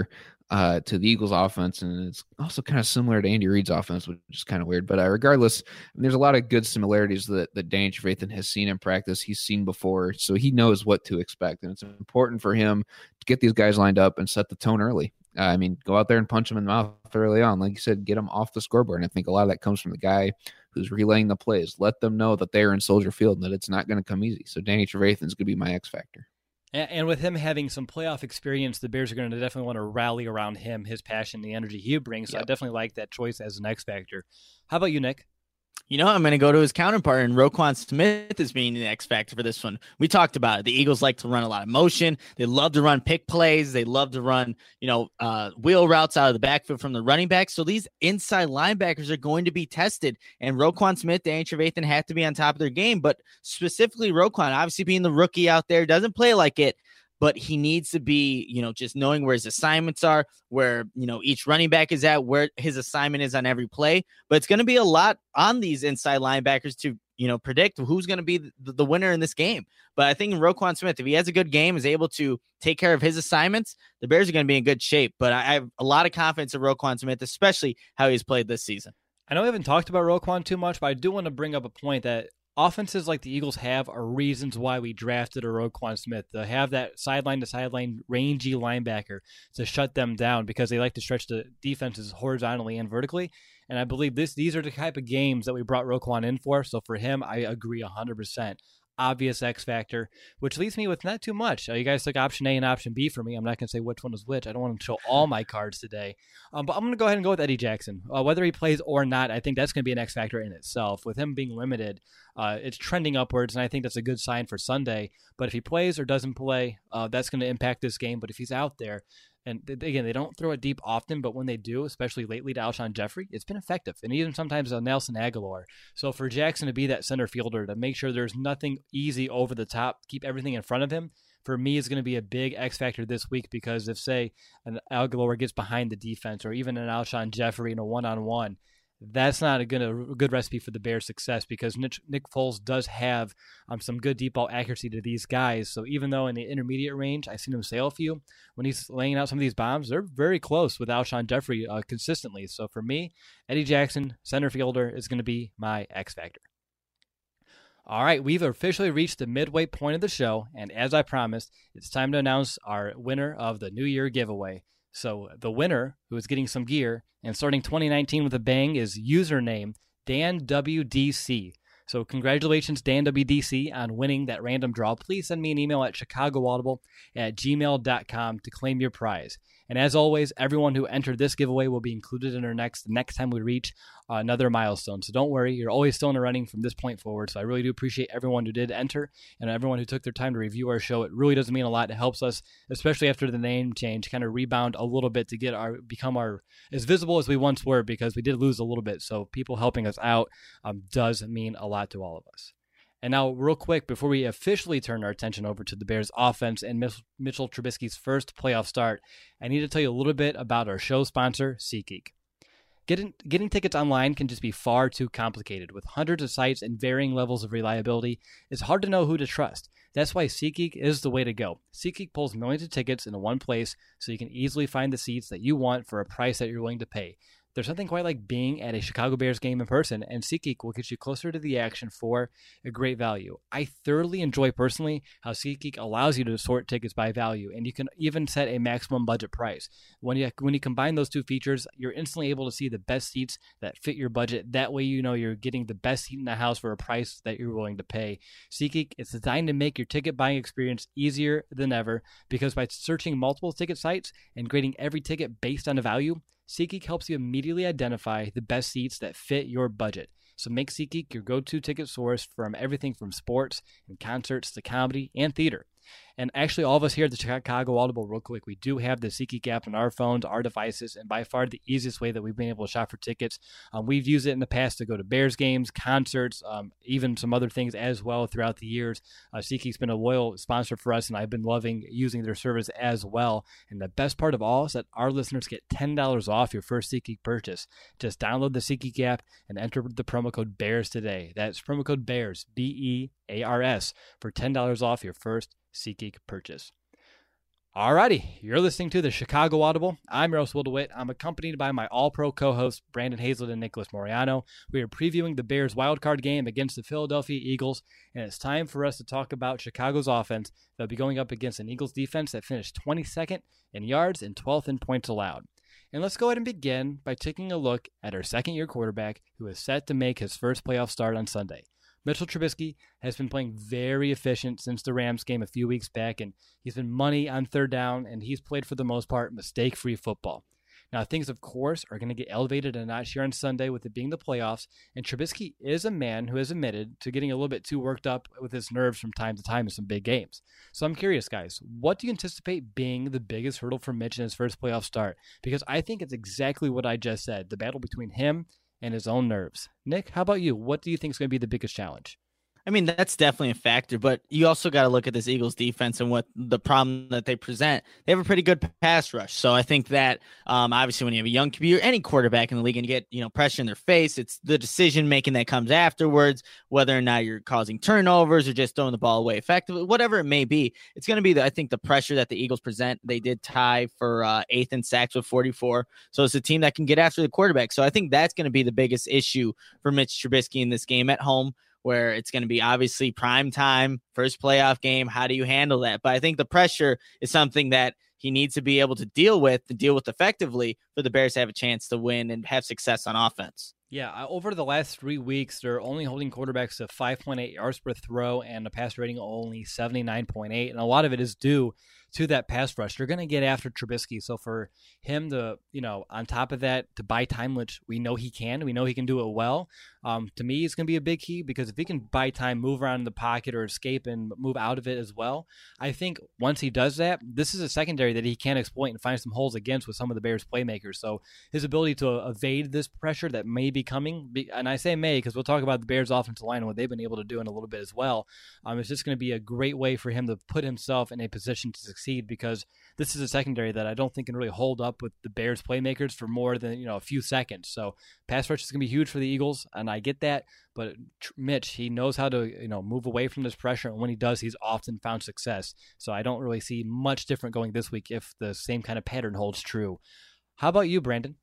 uh, to the Eagles offense. And it's also kind of similar to Andy Reid's offense, which is kind of weird. But uh, regardless, there's a lot of good similarities that, that Danny Trevathan has seen in practice. He's seen before, so he knows what to expect. And it's important for him to get these guys lined up and set the tone early. Uh, I mean, go out there and punch them in the mouth early on. Like you said, get them off the scoreboard. And I think a lot of that comes from the guy who's relaying the plays. Let them know that they are in Soldier Field and that it's not going to come easy. So Danny Trevathan is going to be my X factor. And, and with him having some playoff experience, the Bears are going to definitely want to rally around him, his passion, the energy he brings. So yep. I definitely like that choice as an X factor. How about you, Nick? You know, I'm going to go to his counterpart, and Roquan Smith is being the X factor for this one. We talked about it. The Eagles like to run a lot of motion. They love to run pick plays. They love to run, you know, uh, wheel routes out of the backfield from the running back. So these inside linebackers are going to be tested, and Roquan Smith, Danny Trevathan have to be on top of their game. But specifically Roquan, obviously being the rookie out there, doesn't play like it. But he needs to be, you know, just knowing where his assignments are, where, you know, each running back is at, where his assignment is on every play. But it's going to be a lot on these inside linebackers to, you know, predict who's going to be the, the winner in this game. But I think Roquan Smith, if he has a good game, is able to take care of his assignments, the Bears are going to be in good shape. But I have a lot of confidence in Roquan Smith, especially how he's played this season. I know we haven't talked about Roquan too much, but I do want to bring up a point that offenses like the Eagles have are reasons why we drafted a Roquan Smith, to have that sideline-to-sideline rangy linebacker to shut them down, because they like to stretch the defenses horizontally and vertically. And I believe this these are the type of games that we brought Roquan in for. So for him, I agree one hundred percent. Obvious X factor, which leaves me with not too much. Uh, you guys took option A and option B for me. I'm not going to say which one is which. I don't want to show all my cards today. Um, but I'm going to go ahead and go with Eddie Jackson. Uh, whether he plays or not, I think that's going to be an X factor in itself. With him being limited, uh, it's trending upwards, and I think that's a good sign for Sunday. But if he plays or doesn't play, uh, that's going to impact this game. But if he's out there, and again, they don't throw it deep often, but when they do, especially lately to Alshon Jeffrey, it's been effective. And even sometimes uh, Nelson Aguilar. So for Jackson to be that center fielder, to make sure there's nothing easy over the top, keep everything in front of him, for me is going to be a big X factor this week, because if, say, an Aguilar gets behind the defense, or even an Alshon Jeffrey in a one-on-one, that's not a good, a good recipe for the Bears' success, because Nick, Nick Foles does have um, some good deep ball accuracy to these guys. So even though in the intermediate range, I've seen him sail a few, when he's laying out some of these bombs, they're very close with Alshon Jeffrey uh, consistently. So for me, Eddie Jackson, center fielder, is going to be my X factor. All right, we've officially reached the midway point of the show, and as I promised, it's time to announce our winner of the New Year giveaway. So the winner, who is getting some gear and starting twenty nineteen with a bang, is username Dan W D C. So congratulations, Dan W D C, on winning that random draw. Please send me an email at chicagoaudible at gmail dot com to claim your prize. And as always, everyone who entered this giveaway will be included in our next next time we reach uh, another milestone. So don't worry, you're always still in the running from this point forward. So I really do appreciate everyone who did enter, and everyone who took their time to review our show. It really does mean a lot. It helps us, especially after the name change, kind of rebound a little bit to get our become our as visible as we once were, because we did lose a little bit. So people helping us out um, does mean a lot to all of us. And now, real quick, before we officially turn our attention over to the Bears offense and Mitchell Trubisky's first playoff start, I need to tell you a little bit about our show sponsor, SeatGeek. Getting, getting tickets online can just be far too complicated. With hundreds of sites and varying levels of reliability, it's hard to know who to trust. That's why SeatGeek is the way to go. SeatGeek pulls millions of tickets into one place, so you can easily find the seats that you want for a price that you're willing to pay. There's nothing quite like being at a Chicago Bears game in person, and SeatGeek will get you closer to the action for a great value. I thoroughly enjoy personally how SeatGeek allows you to sort tickets by value, and you can even set a maximum budget price. When you when you combine those two features, you're instantly able to see the best seats that fit your budget. That way you know you're getting the best seat in the house for a price that you're willing to pay. SeatGeek is designed to make your ticket buying experience easier than ever, because by searching multiple ticket sites and grading every ticket based on the value, SeatGeek helps you immediately identify the best seats that fit your budget. So make SeatGeek your go-to ticket source from everything from sports and concerts to comedy and theater. And actually, all of us here at the Chicago Audible, real quick, we do have the SeatGeek app on our phones, our devices, and by far the easiest way that we've been able to shop for tickets. Um, we've used it in the past to go to Bears games, concerts, um, even some other things as well throughout the years. Uh, SeatGeek's been a loyal sponsor for us, and I've been loving using their service as well. And the best part of all is that our listeners get ten dollars off your first SeatGeek purchase. Just download the SeatGeek app and enter the promo code BEARS today. That's promo code BEARS, B E A R S, for ten dollars off your first SeatGeek purchase. Alrighty, you're listening to the Chicago Audible. I'm Ross DeWitt. I'm accompanied by my all-pro co-hosts, Brandon Hazlett and Nicholas Moriano. We are previewing the Bears' wildcard game against the Philadelphia Eagles, and it's time for us to talk about Chicago's offense. They'll be going up against an Eagles defense that finished twenty-second in yards and twelfth in points allowed. And let's go ahead and begin by taking a look at our second-year quarterback who is set to make his first playoff start on Sunday. Mitchell Trubisky has been playing very efficient since the Rams game a few weeks back, and he's been money on third down, and he's played for the most part mistake-free football. Now, things, of course, are going to get elevated a notch here on Sunday with it being the playoffs, and Trubisky is a man who has admitted to getting a little bit too worked up with his nerves from time to time in some big games. So I'm curious, guys, what do you anticipate being the biggest hurdle for Mitch in his first playoff start? Because I think it's exactly what I just said, the battle between him and his own nerves. Nick, how about you? What do you think is going to be the biggest challenge? I mean, that's definitely a factor, but you also got to look at this Eagles defense and what the problem that they present. They have a pretty good pass rush. So I think that um, obviously when you have a young Q B or any quarterback in the league and you get, you know, pressure in their face, it's the decision making that comes afterwards, whether or not you're causing turnovers or just throwing the ball away effectively, whatever it may be. It's going to be, the, I think, the pressure that the Eagles present. They did tie for uh, eighth in sacks with forty-four. So it's a team that can get after the quarterback. So I think that's going to be the biggest issue for Mitch Trubisky in this game at home, where it's going to be obviously prime time, first playoff game. How do you handle that? But I think the pressure is something that he needs to be able to deal with, to deal with effectively for the Bears to have a chance to win and have success on offense. Yeah, over the last three weeks, they're only holding quarterbacks to five point eight yards per throw and a pass rating of only seventy-nine point eight. And a lot of it is due to that pass rush. They're going to get after Trubisky. So for him to, you know, on top of that, to buy time, which we know he can, we know he can do it well. Um, to me, it's going to be a big key, because if he can buy time, move around in the pocket or escape and move out of it as well, I think once he does that, this is a secondary that he can exploit and find some holes against with some of the Bears playmakers. So his ability to evade this pressure that may be coming, and I say may because we'll talk about the Bears offensive line and what they've been able to do in a little bit as well. Um, it's just going to be a great way for him to put himself in a position to succeed, because this is a secondary that I don't think can really hold up with the Bears playmakers for more than, you know, a few seconds. So pass rush is going to be huge for the Eagles, and I get that, but Mitch, he knows how to, you know, move away from this pressure, and when he does, he's often found success. So I don't really see much different going this week if the same kind of pattern holds true. How about you, Brandon?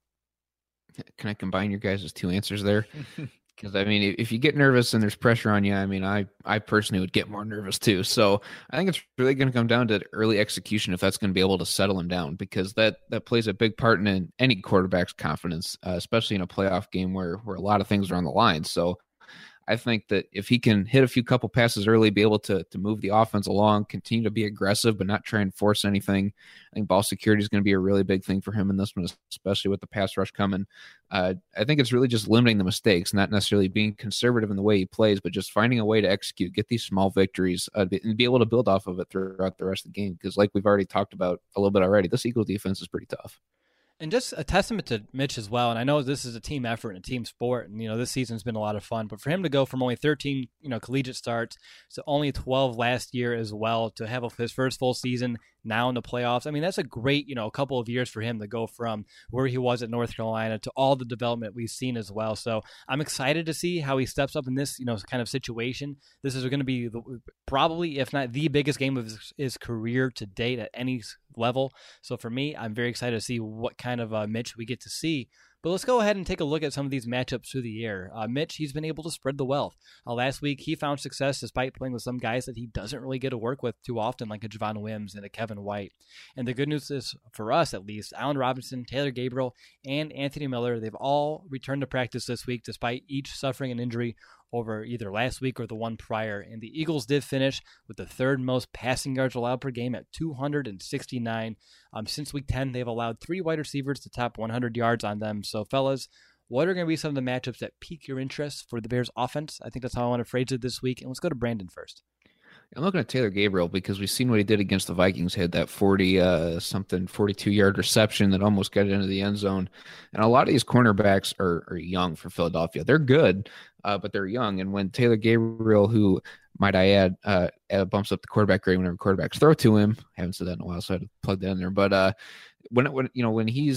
Can I combine your guys' two answers there? Because, I mean, if you get nervous and there's pressure on you, I mean, I, I personally would get more nervous too. So I think it's really going to come down to early execution if that's going to be able to settle him down, because that, that plays a big part in any quarterback's confidence, uh, especially in a playoff game where, where a lot of things are on the line. So I think that if he can hit a few couple passes early, be able to to move the offense along, continue to be aggressive, but not try and force anything, I think ball security is going to be a really big thing for him in this one, especially with the pass rush coming. Uh, I think it's really just limiting the mistakes, not necessarily being conservative in the way he plays, but just finding a way to execute, get these small victories, uh, and be able to build off of it throughout the rest of the game. Because like we've already talked about a little bit already, this Eagles defense is pretty tough. And just a testament to Mitch as well. And I know this is a team effort and a team sport. And, you know, this season's been a lot of fun. But for him to go from only thirteen, you know, collegiate starts to only twelve last year as well, to have his first full season now in the playoffs, I mean, that's a great, you know, a couple of years for him to go from where he was at North Carolina to all the development we've seen as well. So I'm excited to see how he steps up in this, you know, kind of situation. This is going to be the, probably, if not the biggest game of his, his career to date at any level. So for me, I'm very excited to see what kind of uh, Mitch we get to see. But let's go ahead and take a look at some of these matchups through the air. Uh, Mitch, he's been able to spread the wealth. Uh, last week, he found success despite playing with some guys that he doesn't really get to work with too often, like a Javon Wims and a Kevin White. And the good news is, for us at least, Allen Robinson, Taylor Gabriel, and Anthony Miller, they've all returned to practice this week despite each suffering an injury over either last week or the one prior. And the Eagles did finish with the third most passing yards allowed per game at two hundred sixty-nine. Um, since week ten, they've allowed three wide receivers to top one hundred yards on them. So, fellas, what are going to be some of the matchups that pique your interest for the Bears offense? I think that's how I want to phrase it this week. And let's go to Brandon first. I'm looking at Taylor Gabriel because we've seen what he did against the Vikings. He had that forty uh, something, forty-two yard reception that almost got into the end zone. And a lot of these cornerbacks are, are young for Philadelphia. They're good, uh, but they're young. And when Taylor Gabriel, who might I add, uh, bumps up the quarterback grade whenever quarterbacks throw to him, I haven't said that in a while, so I had to plug that in there. But uh, when when you know when he's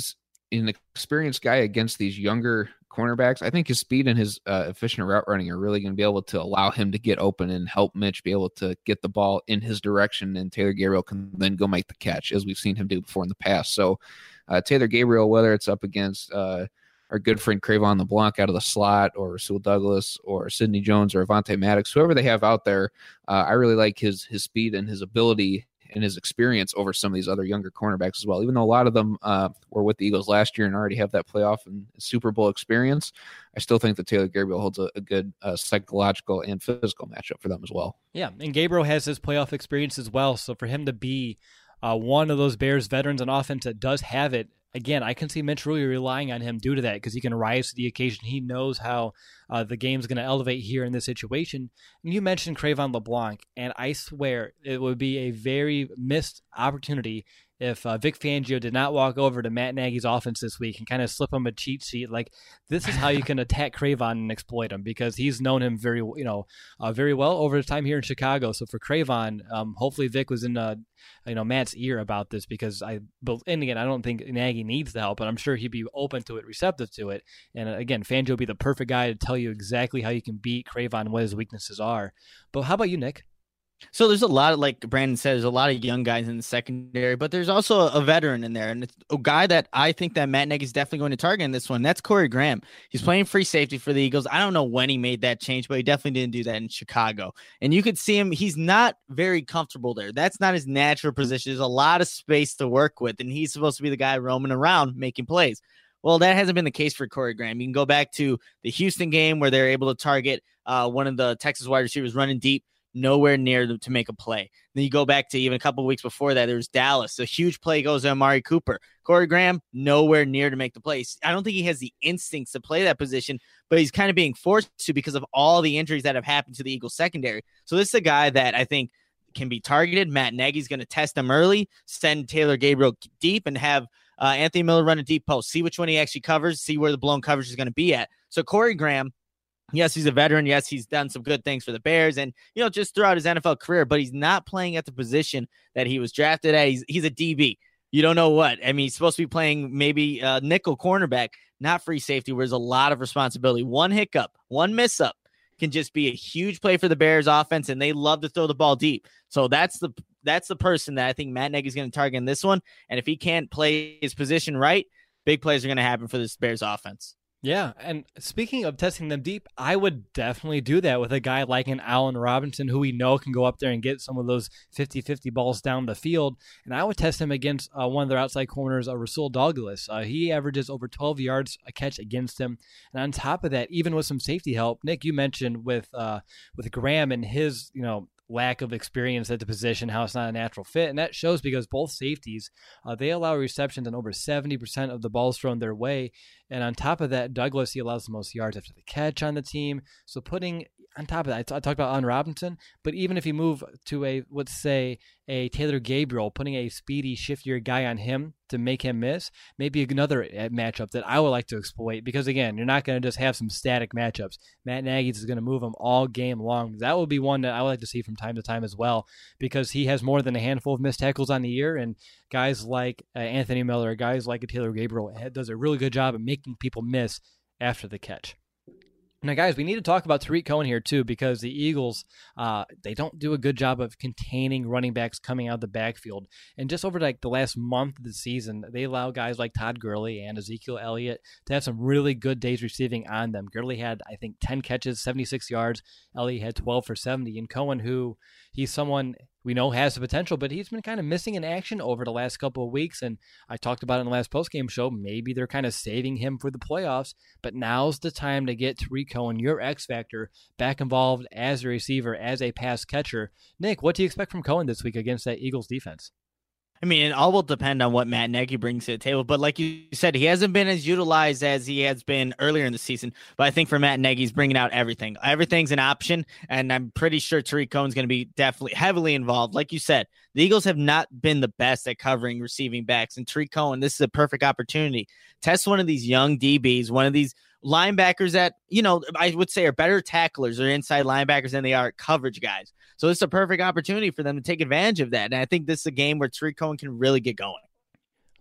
an experienced guy against these younger cornerbacks, I think his speed and his uh, efficient route running are really going to be able to allow him to get open and help Mitch be able to get the ball in his direction, and Taylor Gabriel can then go make the catch, as we've seen him do before in the past. So uh, Taylor Gabriel, whether it's up against uh, our good friend Cravon LeBlanc out of the slot, or Rasul Douglas, or Sidney Jones, or Avonte Maddox, whoever they have out there, uh, I really like his his speed and his ability and his experience over some of these other younger cornerbacks as well. Even though a lot of them uh, were with the Eagles last year and already have that playoff and Super Bowl experience, I still think that Taylor Gabriel holds a, a good uh, psychological and physical matchup for them as well. Yeah, and Gabriel has his playoff experience as well, so for him to be uh, one of those Bears veterans on offense that does have it, again, I can see Mitch really relying on him due to that, because he can rise to the occasion. He knows how uh, the game's going to elevate here in this situation. And you mentioned Cravon LeBlanc, and I swear it would be a very missed opportunity if uh, Vic Fangio did not walk over to Matt Nagy's offense this week and kind of slip him a cheat sheet. Like, this is how you can attack Cravon and exploit him, because he's known him very, you know, uh, very well over his time here in Chicago. So for Cravon, um, hopefully Vic was in, uh, you know, Matt's ear about this, because I, and again, I don't think Nagy needs the help, but I'm sure he'd be open to it, receptive to it. And uh, again, Fangio would be the perfect guy to tell you exactly how you can beat Cravon, what his weaknesses are. But how about you, Nick? So there's a lot of, like Brandon said, there's a lot of young guys in the secondary, but there's also a veteran in there, and it's a guy that I think that Matt Nagy is definitely going to target in this one. That's Corey Graham. He's playing free safety for the Eagles. I don't know when he made that change, but he definitely didn't do that in Chicago. And you could see him, he's not very comfortable there. That's not his natural position. There's a lot of space to work with, and he's supposed to be the guy roaming around making plays. Well, that hasn't been the case for Corey Graham. You can go back to the Houston game where they're able to target uh, one of the Texas wide receivers running deep, nowhere near to make a play. Then you go back to even a couple of weeks before that, there was Dallas. A huge play goes to Amari Cooper. Corey Graham, nowhere near to make the plays. I don't think he has the instincts to play that position, but he's kind of being forced to because of all the injuries that have happened to the Eagles secondary. So this is a guy that I think can be targeted. Matt Nagy's going to test him early, send Taylor Gabriel deep, and have uh, Anthony Miller run a deep post. See which one he actually covers, see where the blown coverage is going to be at. So Corey Graham, yes, he's a veteran. Yes, he's done some good things for the Bears and, you know, just throughout his N F L career, but he's not playing at the position that he was drafted at. He's, he's a D B. You don't know what. I mean, he's supposed to be playing maybe a nickel cornerback, not free safety, where there's a lot of responsibility. One hiccup, one miss up can just be a huge play for the Bears offense, and they love to throw the ball deep. So that's the that's the person that I think Matt Nagy is going to target in this one. And if he can't play his position right, big plays are going to happen for this Bears offense. Yeah, and speaking of testing them deep, I would definitely do that with a guy like an Allen Robinson, who we know can go up there and get some of those fifty-fifty balls down the field. And I would test him against uh, one of their outside corners, uh, Rasul Douglas. Uh, he averages over twelve yards a catch against him. And on top of that, even with some safety help, Nick, you mentioned with uh, with Graham and his, you know, lack of experience at the position, how it's not a natural fit. And that shows because both safeties, uh, they allow receptions on over seventy percent of the balls thrown their way. And on top of that, Douglas, he allows the most yards after the catch on the team. So putting on top of that, I, t- I talked about Allen Robinson, but even if you move to a, let's say, a Taylor Gabriel, putting a speedy, shiftier guy on him to make him miss, maybe another matchup that I would like to exploit, because again, you're not going to just have some static matchups. Matt Nagy is going to move them all game long. That would be one that I would like to see from time to time as well, because he has more than a handful of missed tackles on the year, and guys like uh, Anthony Miller, guys like a Taylor Gabriel does a really good job of making people miss after the catch. Now, guys, we need to talk about Tarik Cohen here, too, because the Eagles, uh, they don't do a good job of containing running backs coming out of the backfield. And just over like the last month of the season, they allow guys like Todd Gurley and Ezekiel Elliott to have some really good days receiving on them. Gurley had, I think, ten catches, seventy-six yards. Elliott had twelve for seventy. And Cohen, who he's someone we know has the potential, but he's been kind of missing in action over the last couple of weeks. And I talked about it in the last postgame show. Maybe they're kind of saving him for the playoffs, but now's the time to get Tarik Cohen, your X factor, back involved as a receiver, as a pass catcher. Nick, what do you expect from Cohen this week against that Eagles defense? I mean, it all will depend on what Matt Nagy brings to the table. But like you said, he hasn't been as utilized as he has been earlier in the season. But I think for Matt Nagy, he's bringing out everything. Everything's an option, and I'm pretty sure Tarik Cohen's going to be definitely heavily involved. Like you said, the Eagles have not been the best at covering receiving backs. And Tarik Cohen, this is a perfect opportunity. Test one of these young D Bs, one of these linebackers that, you know, I would say are better tacklers or inside linebackers than they are coverage guys. So it's a perfect opportunity for them to take advantage of that. And I think this is a game where Tarik Cohen can really get going.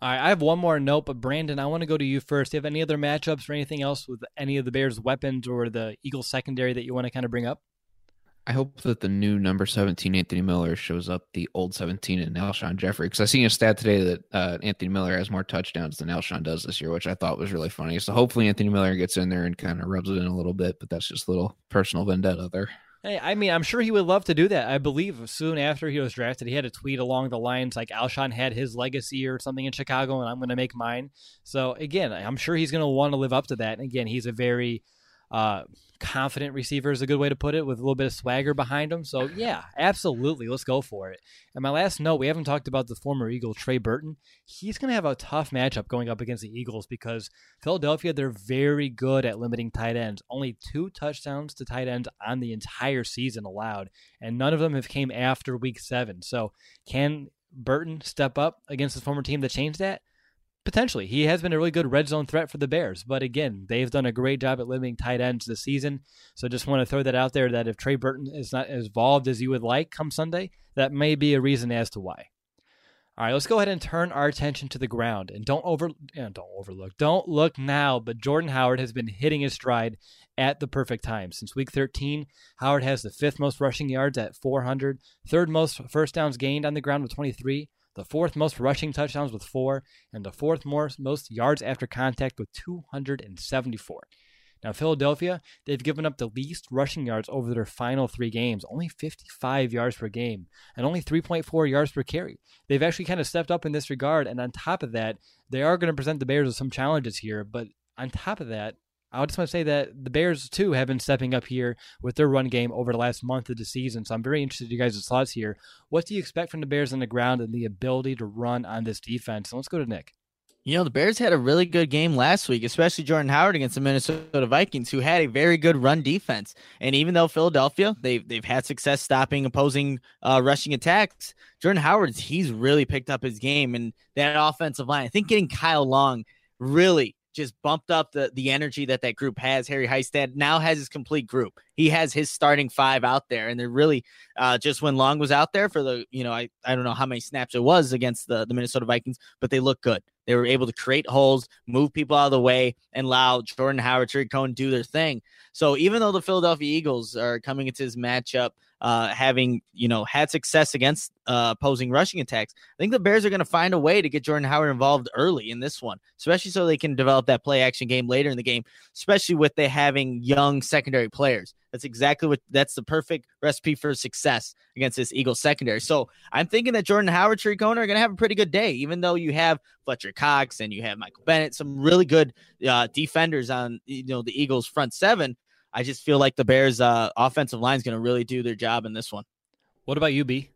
All right, I have one more note, but Brandon, I want to go to you first. Do you have any other matchups or anything else with any of the Bears' weapons or the Eagles secondary that you want to kind of bring up? I hope that the new number seventeen, Anthony Miller, shows up the old seventeen in Alshon Jeffrey. Because I seen a stat today that uh, Anthony Miller has more touchdowns than Alshon does this year, which I thought was really funny. So hopefully Anthony Miller gets in there and kind of rubs it in a little bit, but that's just a little personal vendetta there. Hey, I mean, I'm sure he would love to do that. I believe soon after he was drafted, he had a tweet along the lines like Alshon had his legacy or something in Chicago, and I'm going to make mine. So, again, I'm sure he's going to want to live up to that. And, again, he's a very uh, confident receiver is a good way to put it, with a little bit of swagger behind him. So, yeah, absolutely. Let's go for it. And my last note, we haven't talked about the former Eagle, Trey Burton. He's going to have a tough matchup going up against the Eagles because Philadelphia, they're very good at limiting tight ends. Only two touchdowns to tight ends on the entire season allowed, and none of them have came after week seven. So can Burton step up against his former team to change that? Potentially. He has been a really good red zone threat for the Bears. But again, they've done a great job at limiting tight ends this season. So just want to throw that out there that if Trey Burton is not as involved as you would like come Sunday, that may be a reason as to why. All right, let's go ahead and turn our attention to the ground. And don't over, yeah, don't overlook. Don't look now, but Jordan Howard has been hitting his stride at the perfect time. Since week thirteen, Howard has the fifth most rushing yards at four hundred, third most first downs gained on the ground with twenty-three, the fourth most rushing touchdowns with four, and the fourth most, most yards after contact with two hundred seventy-four. Now, Philadelphia, they've given up the least rushing yards over their final three games, only fifty-five yards per game, and only three point four yards per carry. They've actually kind of stepped up in this regard, and on top of that, they are going to present the Bears with some challenges here, but on top of that, I just want to say that the Bears, too, have been stepping up here with their run game over the last month of the season. So I'm very interested in you guys' thoughts here. What do you expect from the Bears on the ground and the ability to run on this defense? And let's go to Nick. You know, the Bears had a really good game last week, especially Jordan Howard against the Minnesota Vikings, who had a very good run defense. And even though Philadelphia, they've, they've had success stopping opposing uh, rushing attacks, Jordan Howard, he's really picked up his game. And that offensive line, I think getting Kyle Long really just bumped up the, the energy that that group has. Harry Heistad now has his complete group. He has his starting five out there, and they're really uh, just when Long was out there for the, you know, I, I don't know how many snaps it was against the, the Minnesota Vikings, but they look good. They were able to create holes, move people out of the way, and allow Jordan Howard, Tariq Cohen do their thing. So even though the Philadelphia Eagles are coming into this matchup, uh, having, you know, had success against uh, opposing rushing attacks, I think the Bears are going to find a way to get Jordan Howard involved early in this one, especially so they can develop that play action game later in the game, especially with they having young secondary players. That's exactly what that's the perfect recipe for success against this Eagles secondary. So I'm thinking that Jordan Howard, Tariq Cohen are going to have a pretty good day, even though you have Fletcher Cox and you have Michael Bennett, some really good uh, defenders on, you know, the Eagles front seven. I just feel like the Bears uh, offensive line is going to really do their job in this one. What about you, B?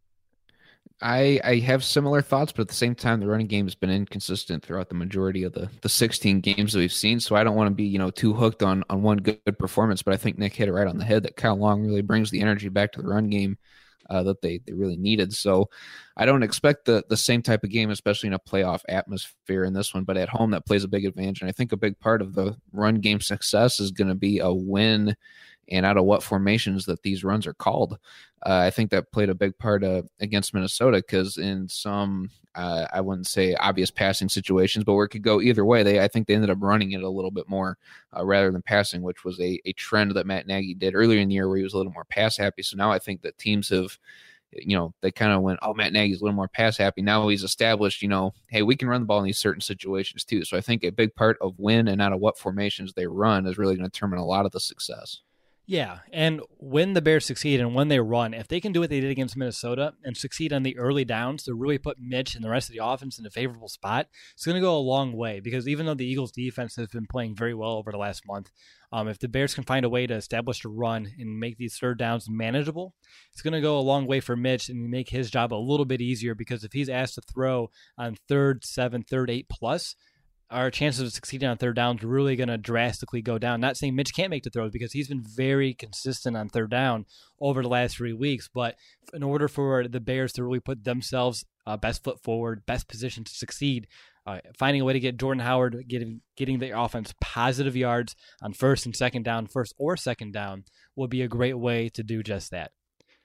I, I have similar thoughts, but at the same time, the running game has been inconsistent throughout the majority of the, the sixteen games that we've seen. So I don't want to be, you know, too hooked on, on one good, good performance, but I think Nick hit it right on the head that Kyle Long really brings the energy back to the run game uh, that they, they really needed. So I don't expect the, the same type of game, especially in a playoff atmosphere in this one, but at home that plays a big advantage. And I think a big part of the run game success is going to be a win and out of what formations that these runs are called. Uh, I think that played a big part uh, against Minnesota because in some, uh, I wouldn't say obvious passing situations, but where it could go either way, they I think they ended up running it a little bit more uh, rather than passing, which was a, a trend that Matt Nagy did earlier in the year where he was a little more pass happy. So now I think that teams have, you know, they kind of went, oh, Matt Nagy's a little more pass happy. Now he's established, you know, hey, we can run the ball in these certain situations too. So I think a big part of when and out of what formations they run is really going to determine a lot of the success. Yeah, and when the Bears succeed and when they run, if they can do what they did against Minnesota and succeed on the early downs to really put Mitch and the rest of the offense in a favorable spot, it's going to go a long way because even though the Eagles' defense has been playing very well over the last month, um, if the Bears can find a way to establish a run and make these third downs manageable, it's going to go a long way for Mitch and make his job a little bit easier because if he's asked to throw on third, seven, third, eight plus, our chances of succeeding on third down is really going to drastically go down. Not saying Mitch can't make the throws because he's been very consistent on third down over the last three weeks. But in order for the Bears to really put themselves uh, best foot forward, best position to succeed, uh, finding a way to get Jordan Howard getting getting the offense positive yards on first and second down, first or second down, will be a great way to do just that.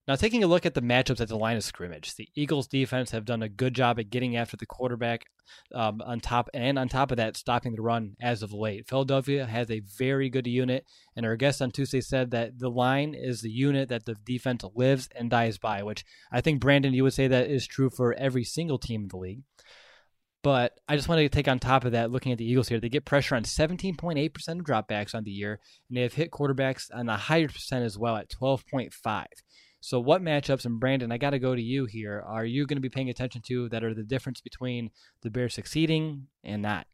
Now, taking a look at the matchups at the line of scrimmage, the Eagles defense have done a good job at getting after the quarterback um, on top, and on top of that, stopping the run as of late. Philadelphia has a very good unit, and our guest on Tuesday said that the line is the unit that the defense lives and dies by, which I think, Brandon, you would say that is true for every single team in the league. But I just wanted to take on top of that, looking at the Eagles here, they get pressure on seventeen point eight percent of dropbacks on the year, and they have hit quarterbacks on a higher percent as well at twelve point five. So what matchups, and Brandon, I got to go to you here, are you going to be paying attention to that are the difference between the Bears succeeding and not?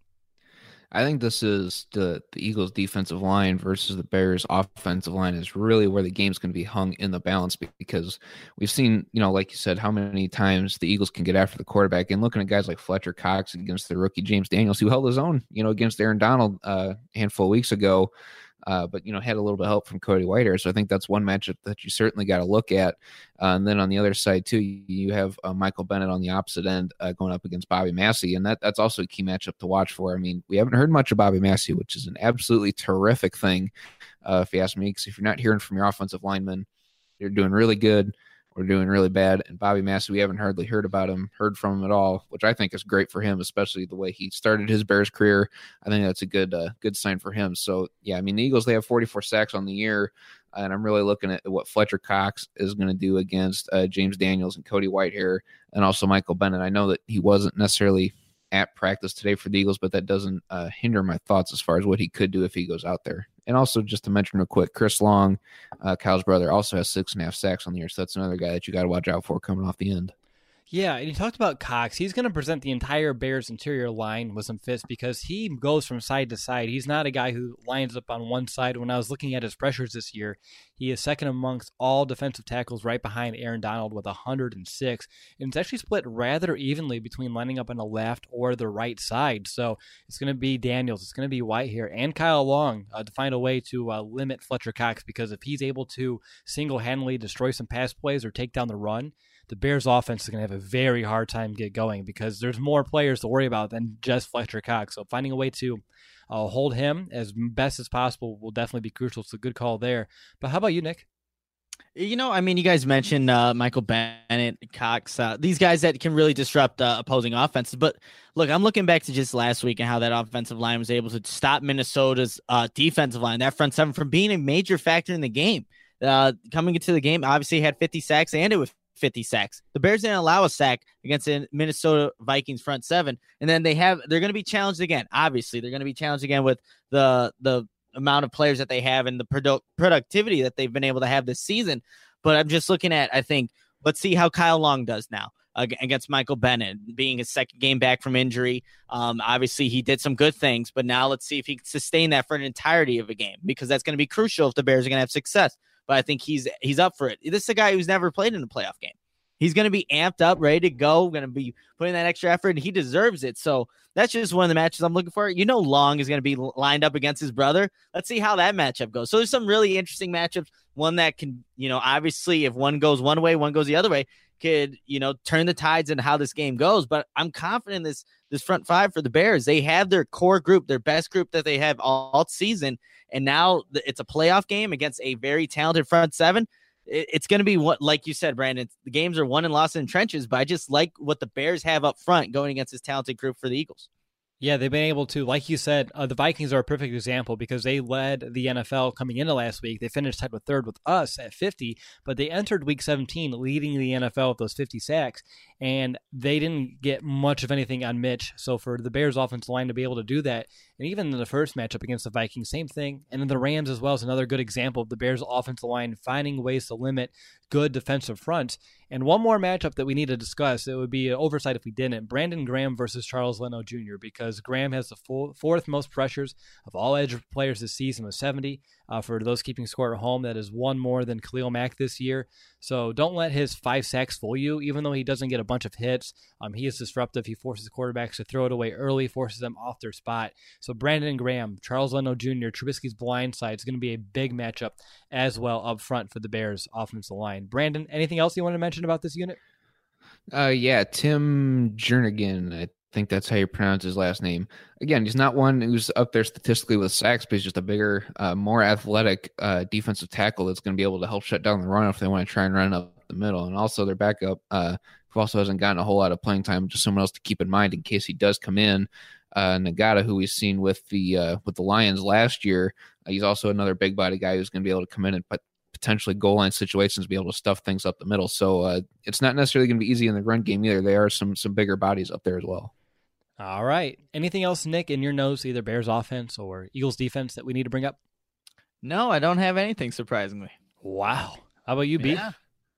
I think this is the, the Eagles' defensive line versus the Bears' offensive line is really where the game's going to be hung in the balance, because we've seen, you know, like you said, how many times the Eagles can get after the quarterback, and looking at guys like Fletcher Cox against the rookie James Daniels, who held his own, you know, against Aaron Donald uh, a handful of weeks ago. Uh, but, you know, had a little bit of help from Cody Whitehair. So I think that's one matchup that you certainly got to look at. Uh, and then on the other side, too, you have uh, Michael Bennett on the opposite end uh, going up against Bobby Massey. And that that's also a key matchup to watch for. I mean, we haven't heard much of Bobby Massey, which is an absolutely terrific thing, uh, if you ask me, because if you're not hearing from your offensive linemen, they're doing really good or doing really bad. And Bobby Massey, we haven't hardly heard about him, heard from him at all, which I think is great for him, especially the way he started his Bears career. I think that's a good uh, good sign for him. So, yeah, I mean, the Eagles, they have forty-four sacks on the year, and I'm really looking at what Fletcher Cox is going to do against uh, James Daniels and Cody Whitehair and also Michael Bennett. I know that he wasn't necessarily at practice today for the Eagles, but that doesn't uh, hinder my thoughts as far as what he could do if he goes out there. And also, just to mention real quick, Chris Long, uh, Kyle's brother, also has six and a half sacks on the year. So that's another guy that you got to watch out for coming off the end. Yeah, and you talked about Cox. He's going to present the entire Bears interior line with some fits because he goes from side to side. He's not a guy who lines up on one side. When I was looking at his pressures this year, he is second amongst all defensive tackles, right behind Aaron Donald with one hundred six. And it's actually split rather evenly between lining up on the left or the right side. So it's going to be Daniels, it's going to be Whitehair, and Kyle Long uh, to find a way to uh, limit Fletcher Cox, because if he's able to single-handedly destroy some pass plays or take down the run, the Bears offense is going to have a very hard time get going because there's more players to worry about than just Fletcher Cox. So finding a way to uh, hold him as best as possible will definitely be crucial. It's a good call there. But how about you, Nick? You know, I mean, you guys mentioned uh, Michael Bennett, Cox, uh, these guys that can really disrupt uh, opposing offenses. But look, I'm looking back to just last week and how that offensive line was able to stop Minnesota's uh, defensive line, that front seven, from being a major factor in the game. Uh, coming into the game, obviously had fifty sacks, and it was fifty sacks. The Bears didn't allow a sack against the Minnesota Vikings front seven. And then they have, they're going to be challenged again. Obviously, they're going to be challenged again with the, the amount of players that they have and the produ- productivity that they've been able to have this season. But I'm just looking at, I think, let's see how Kyle Long does now uh, against Michael Bennett, being his second game back from injury. Um, obviously, he did some good things, but now let's see if he can sustain that for an entirety of a game, because that's going to be crucial if the Bears are going to have success. But I think he's he's up for it. This is a guy who's never played in a playoff game. He's going to be amped up, ready to go, going to be putting that extra effort, and he deserves it. So that's just one of the matches I'm looking for. You know, Long is going to be lined up against his brother. Let's see how that matchup goes. So there's some really interesting matchups. One that can, you know, obviously if one goes one way, one goes the other way, could, you know, turn the tides into how this game goes. But I'm confident in this, this front five for the Bears. They have their core group, their best group that they have all, all season. And now it's a playoff game against a very talented front seven. It's going to be what, like you said, Brandon, the games are won and lost in trenches, but I just like what the Bears have up front going against this talented group for the Eagles. Yeah, they've been able to, like you said, uh, the Vikings are a perfect example because they led the N F L coming into last week. They finished tied with third with us at fifty, but they entered week seventeen leading the N F L with those fifty sacks, and they didn't get much of anything on Mitch. So for the Bears offensive line to be able to do that, and even in the first matchup against the Vikings, same thing. And then the Rams as well is another good example of the Bears offensive line finding ways to limit good defensive fronts. And one more matchup that we need to discuss, it would be an oversight if we didn't, Brandon Graham versus Charles Leno Junior, because Graham has the full, fourth most pressures of all edge players this season with seventy. Uh, for those keeping score at home, that is one more than Khalil Mack this year. So don't let his five sacks fool you. Even though he doesn't get a bunch of hits, um, he is disruptive. He forces quarterbacks to throw it away early, forces them off their spot. So Brandon Graham, Charles Leno Junior, Trubisky's blind side is going to be a big matchup as well up front for the Bears offensive line. Brandon, anything else you want to mention about this unit? Uh, yeah, Tim Jernigan, I think that's how you pronounce his last name. Again, he's not one who's up there statistically with sacks, but he's just a bigger, uh, more athletic uh, defensive tackle that's going to be able to help shut down the run if they want to try and run up the middle. And also their backup, uh, who also hasn't gotten a whole lot of playing time, just someone else to keep in mind in case he does come in. Uh, Nagata, who we've seen with the uh, with the Lions last year, uh, he's also another big body guy who's going to be able to come in and put potentially goal line situations, be able to stuff things up the middle. So uh, it's not necessarily going to be easy in the run game either. There are some some bigger bodies up there as well. All right. Anything else, Nick, in your nose, either Bears offense or Eagles defense that we need to bring up? No, I don't have anything, surprisingly. Wow. How about you, B? Yeah.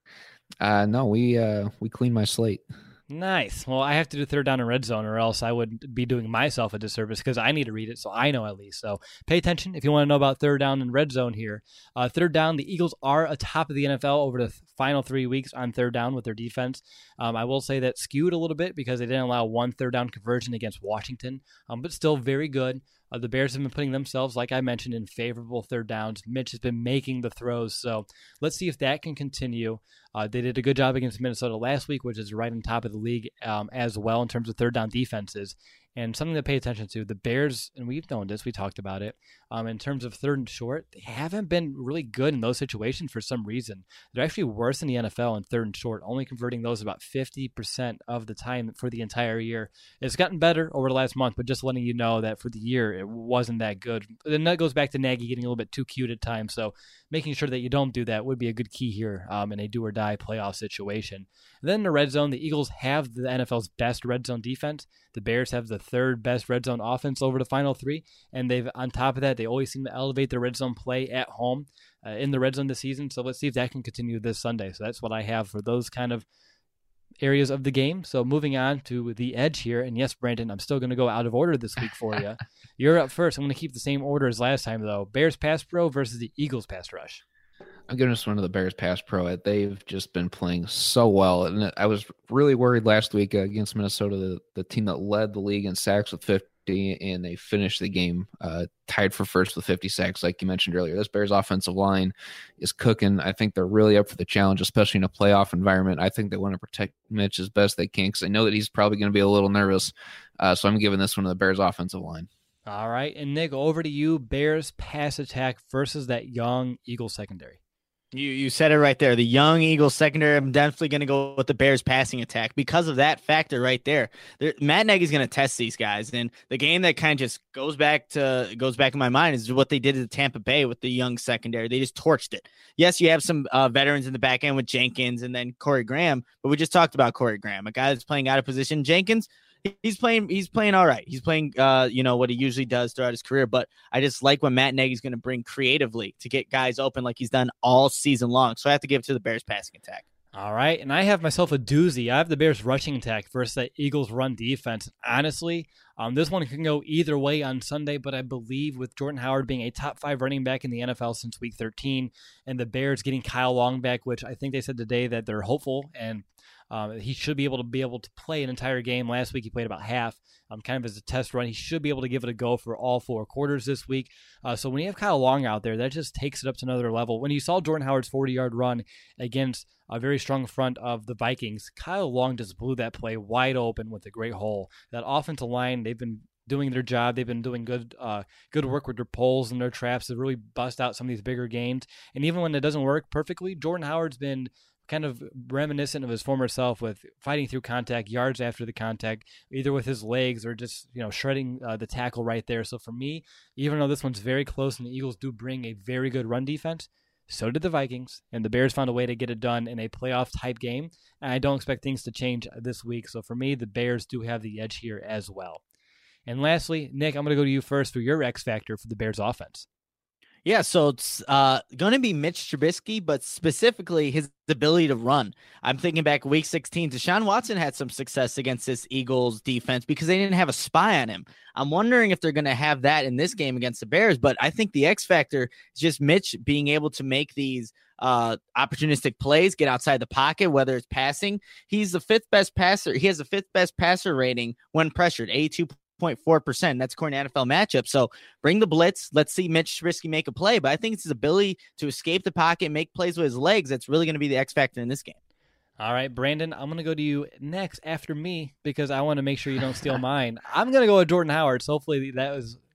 Uh, no, we uh, we cleaned my slate. Nice. Well, I have to do third down and red zone, or else I would be doing myself a disservice because I need to read it, so I know at least. So pay attention if you want to know about third down and red zone here. Uh, third down, the Eagles are atop of the N F L over the th- final three weeks on third down with their defense. Um, I will say that skewed a little bit because they didn't allow one third down conversion against Washington, um, but still very good. Uh, the Bears have been putting themselves, like I mentioned, in favorable third downs. Mitch has been making the throws, so let's see if that can continue. Uh, they did a good job against Minnesota last week, which is right on top of the league um, as well in terms of third down defenses. And something to pay attention to, the Bears, and we've known this, we talked about it, um, in terms of third and short, they haven't been really good in those situations for some reason. They're actually worse in the N F L in third and short, only converting those about fifty percent of the time for the entire year. It's gotten better over the last month, but just letting you know that for the year, it wasn't that good. And that goes back to Nagy getting a little bit too cute at times, so making sure that you don't do that would be a good key here um, in a do-or-die playoff situation. And then in the red zone, the Eagles have the N F L's best red zone defense. The Bears have the third best red zone offense over the final three, and they've on top of that, they always seem to elevate their red zone play at home uh, in the red zone this season. So let's see if that can continue this Sunday. So that's what I have for those kind of areas of the game. So moving on to the edge here, and yes, Brandon, I'm still going to go out of order this week for you. You're up first. I'm going to keep the same order as last time, though. Bears pass pro versus the Eagles pass rush. I'm giving this one to the Bears pass pro. They've just been playing so well. And I was really worried last week against Minnesota, the, the team that led the league in sacks with fifty, and they finished the game uh, tied for first with fifty sacks, like you mentioned earlier. This Bears offensive line is cooking. I think they're really up for the challenge, especially in a playoff environment. I think they want to protect Mitch as best they can because I know that he's probably going to be a little nervous. Uh, so I'm giving this one to the Bears offensive line. All right. And Nick, over to you. Bears pass attack versus that young Eagles secondary. You you said it right there. The young Eagles secondary, I'm definitely going to go with the Bears passing attack because of that factor right there. there Matt Nagy's going to test these guys. And the game that kind of just goes back to goes back in my mind is what they did at Tampa Bay with the young secondary. They just torched it. Yes, you have some uh, veterans in the back end with Jenkins and then Corey Graham, but we just talked about Corey Graham, a guy that's playing out of position. Jenkins, He's playing. He's playing all right. He's playing, uh, you know, what he usually does throughout his career. But I just like what Matt Nagy's going to bring creatively to get guys open, like he's done all season long. So I have to give it to the Bears passing attack. All right, and I have myself a doozy. I have the Bears rushing attack versus the Eagles run defense. Honestly, um, this one can go either way on Sunday, but I believe with Jordan Howard being a top five running back in the N F L since week thirteen, and the Bears getting Kyle Long back, which I think they said today that they're hopeful and. Um, he should be able to be able to play an entire game. Last week he played about half, um, kind of as a test run. He should be able to give it a go for all four quarters this week. Uh, so when you have Kyle Long out there, that just takes it up to another level. When you saw Jordan Howard's forty-yard run against a very strong front of the Vikings, Kyle Long just blew that play wide open with a great hole. That offensive line, they've been doing their job. They've been doing good uh, good work with their poles and their traps to really bust out some of these bigger games. And even when it doesn't work perfectly, Jordan Howard's been kind of reminiscent of his former self with fighting through contact, yards after the contact, either with his legs or just, you know, shredding uh, the tackle right there. So for me, even though this one's very close and the Eagles do bring a very good run defense, so did the Vikings, and the Bears found a way to get it done in a playoff-type game, and I don't expect things to change this week. So for me, the Bears do have the edge here as well. And lastly, Nick, I'm going to go to you first for your X factor for the Bears offense. Yeah, so it's uh, going to be Mitch Trubisky, but specifically his ability to run. I'm thinking back week sixteen, Deshaun Watson had some success against this Eagles defense because they didn't have a spy on him. I'm wondering if they're going to have that in this game against the Bears, but I think the X factor is just Mitch being able to make these uh, opportunistic plays, get outside the pocket, whether it's passing. He's the fifth best passer. He has the fifth best passer rating when pressured, eighty-two point four percent. That's according to N F L matchup. So bring the blitz. Let's see Mitch Trubisky make a play. But I think it's his ability to escape the pocket and make plays with his legs that's really going to be the X factor in this game. All right, Brandon, I'm going to go to you next after me because I want to make sure you don't steal mine. I'm going to go with Jordan Howard. So hopefully that was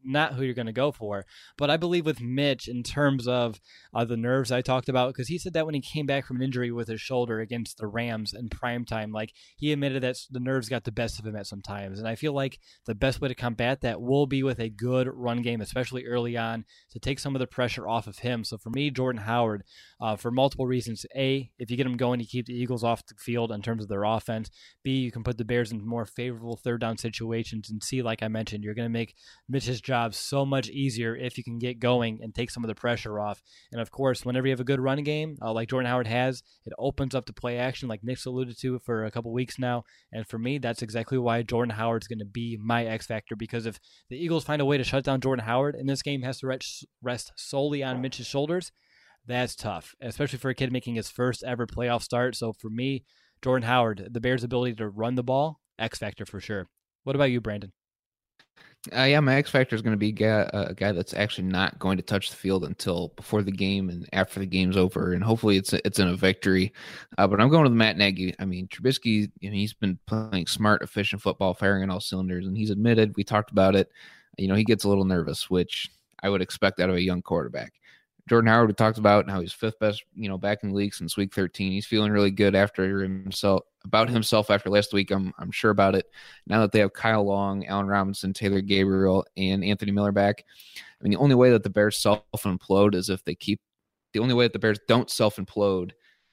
not who you're going to go for. But I believe with Mitch in terms of uh, the nerves I talked about, because he said that when he came back from an injury with his shoulder against the Rams in primetime, like he admitted that the nerves got the best of him at some times. And I feel like the best way to combat that will be with a good run game, especially early on, to take some of the pressure off of him. So for me, Jordan Howard, uh, for multiple reasons. A, if you get him going, you keep the Eagles off the field in terms of their offense. B, you can put the Bears in more favorable third down situations. And C, like I mentioned, you're going to make Mitch's job so much easier if you can get going and take some of the pressure off. And of course, whenever you have a good run game, uh, like Jordan Howard has, it opens up to play action, like Nick's alluded to for a couple weeks now. And for me, that's exactly why Jordan Howard's going to be my X factor, because if the Eagles find a way to shut down Jordan Howard and this game has to rest solely on Mitch's shoulders, that's tough, especially for a kid making his first ever playoff start. So for me, Jordan Howard, the Bears' ability to run the ball, X factor for sure. What about you, Brandon? Uh, yeah, my X factor is going to be a guy, a guy that's actually not going to touch the field until before the game and after the game's over, and hopefully it's a, it's in a victory. Uh, but I'm going with Matt Nagy. I mean, Trubisky, you know, he's been playing smart, efficient football, firing on all cylinders, and he's admitted, we talked about it, you know, he gets a little nervous, which I would expect out of a young quarterback. Jordan Howard, we talked about how he's fifth best, you know, back in the league since week thirteen. He's feeling really good after himself about himself after last week. I'm I'm sure about it. Now that they have Kyle Long, Allen Robinson, Taylor Gabriel, and Anthony Miller back, I mean, the only way that the Bears self-implode is if they keep. The only way that the Bears don't self-implode.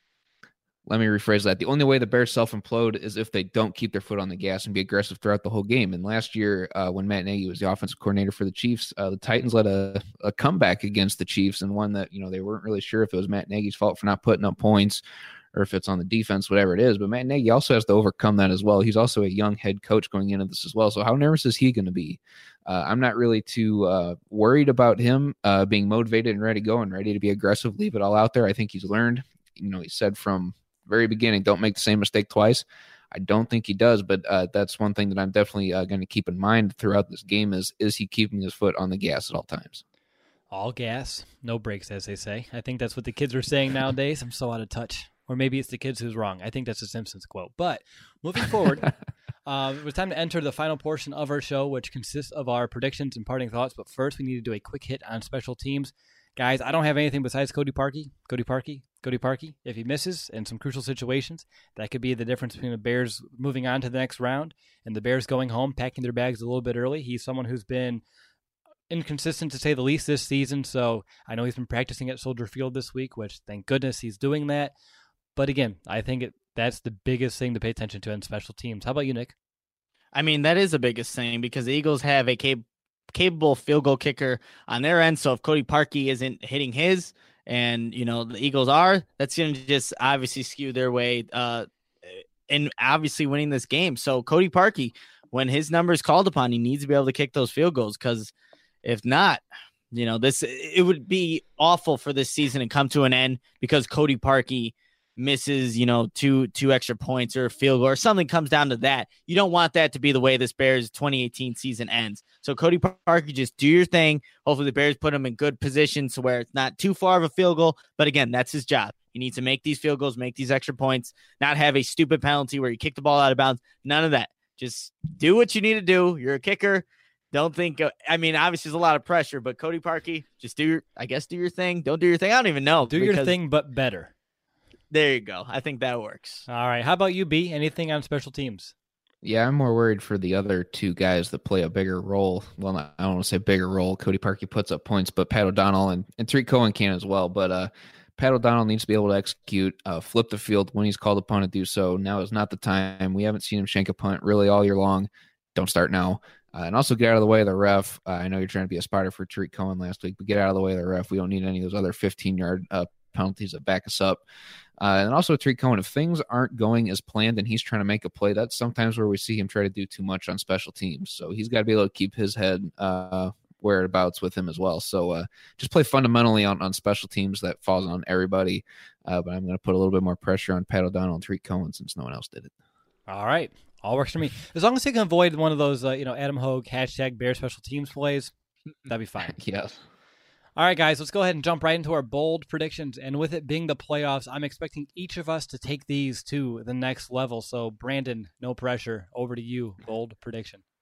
Let me rephrase that. The only way the Bears self-implode is if they don't keep their foot on the gas and be aggressive throughout the whole game. And last year, uh, when Matt Nagy was the offensive coordinator for the Chiefs, uh, the Titans led a, a comeback against the Chiefs, and one that, you know, they weren't really sure if it was Matt Nagy's fault for not putting up points or if it's on the defense, whatever it is. But Matt Nagy also has to overcome that as well. He's also a young head coach going into this as well. So how nervous is he going to be? Uh, I'm not really too uh, worried about him uh, being motivated and ready to go and ready to be aggressive, leave it all out there. I think he's learned. You know, he said from very beginning, don't make the same mistake twice. I don't think he does, but uh, that's one thing that I'm definitely uh, going to keep in mind throughout this game is, is he keeping his foot on the gas at all times? All gas, no brakes, as they say. I think that's what the kids are saying nowadays. I'm so out of touch. Or maybe it's the kids who's wrong. I think that's a Simpsons quote. But moving forward, uh, it was time to enter the final portion of our show, which consists of our predictions and parting thoughts. But first, we need to do a quick hit on special teams. Guys, I don't have anything besides Cody Parkey. Cody Parkey. Cody Parkey. If he misses in some crucial situations, that could be the difference between the Bears moving on to the next round and the Bears going home, packing their bags a little bit early. He's someone who's been inconsistent, to say the least, this season. So I know he's been practicing at Soldier Field this week, which thank goodness he's doing that. But again, I think it, that's the biggest thing to pay attention to in special teams. How about you, Nick? I mean, that is the biggest thing because the Eagles have a cap- capable field goal kicker on their end. So if Cody Parkey isn't hitting his, and, you know, the Eagles are, that's going to just obviously skew their way uh, and obviously winning this game. So Cody Parkey, when his number is called upon, he needs to be able to kick those field goals because if not, you know, this it would be awful for this season and come to an end because Cody Parkey misses, you know, two two extra points or a field goal or something comes down to that. You don't want that to be the way this Bears twenty eighteen season ends. So Cody Parkey, just do your thing. Hopefully the Bears put him in good positions to where it's not too far of a field goal. But again, that's his job. He needs to make these field goals, make these extra points, not have a stupid penalty where you kick the ball out of bounds. None of that. Just do what you need to do. You're a kicker. Don't think, uh, I mean, obviously there's a lot of pressure, but Cody Parkey, just do your, I guess, do your thing. Don't do your thing. I don't even know. Do your thing, but better. There you go. I think that works. All right. How about you, B? Anything on special teams? Yeah, I'm more worried for the other two guys that play a bigger role. Well, not, I don't want to say bigger role. Cody Parkey puts up points, but Pat O'Donnell and, and Tariq Cohen can as well. But uh, Pat O'Donnell needs to be able to execute, uh, flip the field when he's called upon to do so. Now is not the time. We haven't seen him shank a punt really all year long. Don't start now. Uh, and also get out of the way of the ref. Uh, I know you're trying to be a spotter for Tariq Cohen last week, but get out of the way of the ref. We don't need any of those other fifteen-yard uh, penalties that back us up. Uh, and also Tariq Cohen, if things aren't going as planned and he's trying to make a play, that's sometimes where we see him try to do too much on special teams. So he's got to be able to keep his head uh, whereabouts with him as well. So uh, just play fundamentally on, on special teams. That falls on everybody. Uh, but I'm going to put a little bit more pressure on Pat O'Donnell and Tariq Cohen since no one else did it. All right. All works for me. As long as he can avoid one of those, uh, you know, Adam Hogue, hashtag Bear Special Teams plays, that'd be fine. Yes. All right, guys, let's go ahead and jump right into our bold predictions. And with it being the playoffs, I'm expecting each of us to take these to the next level. So, Brandon, no pressure. Over to you. Bold prediction.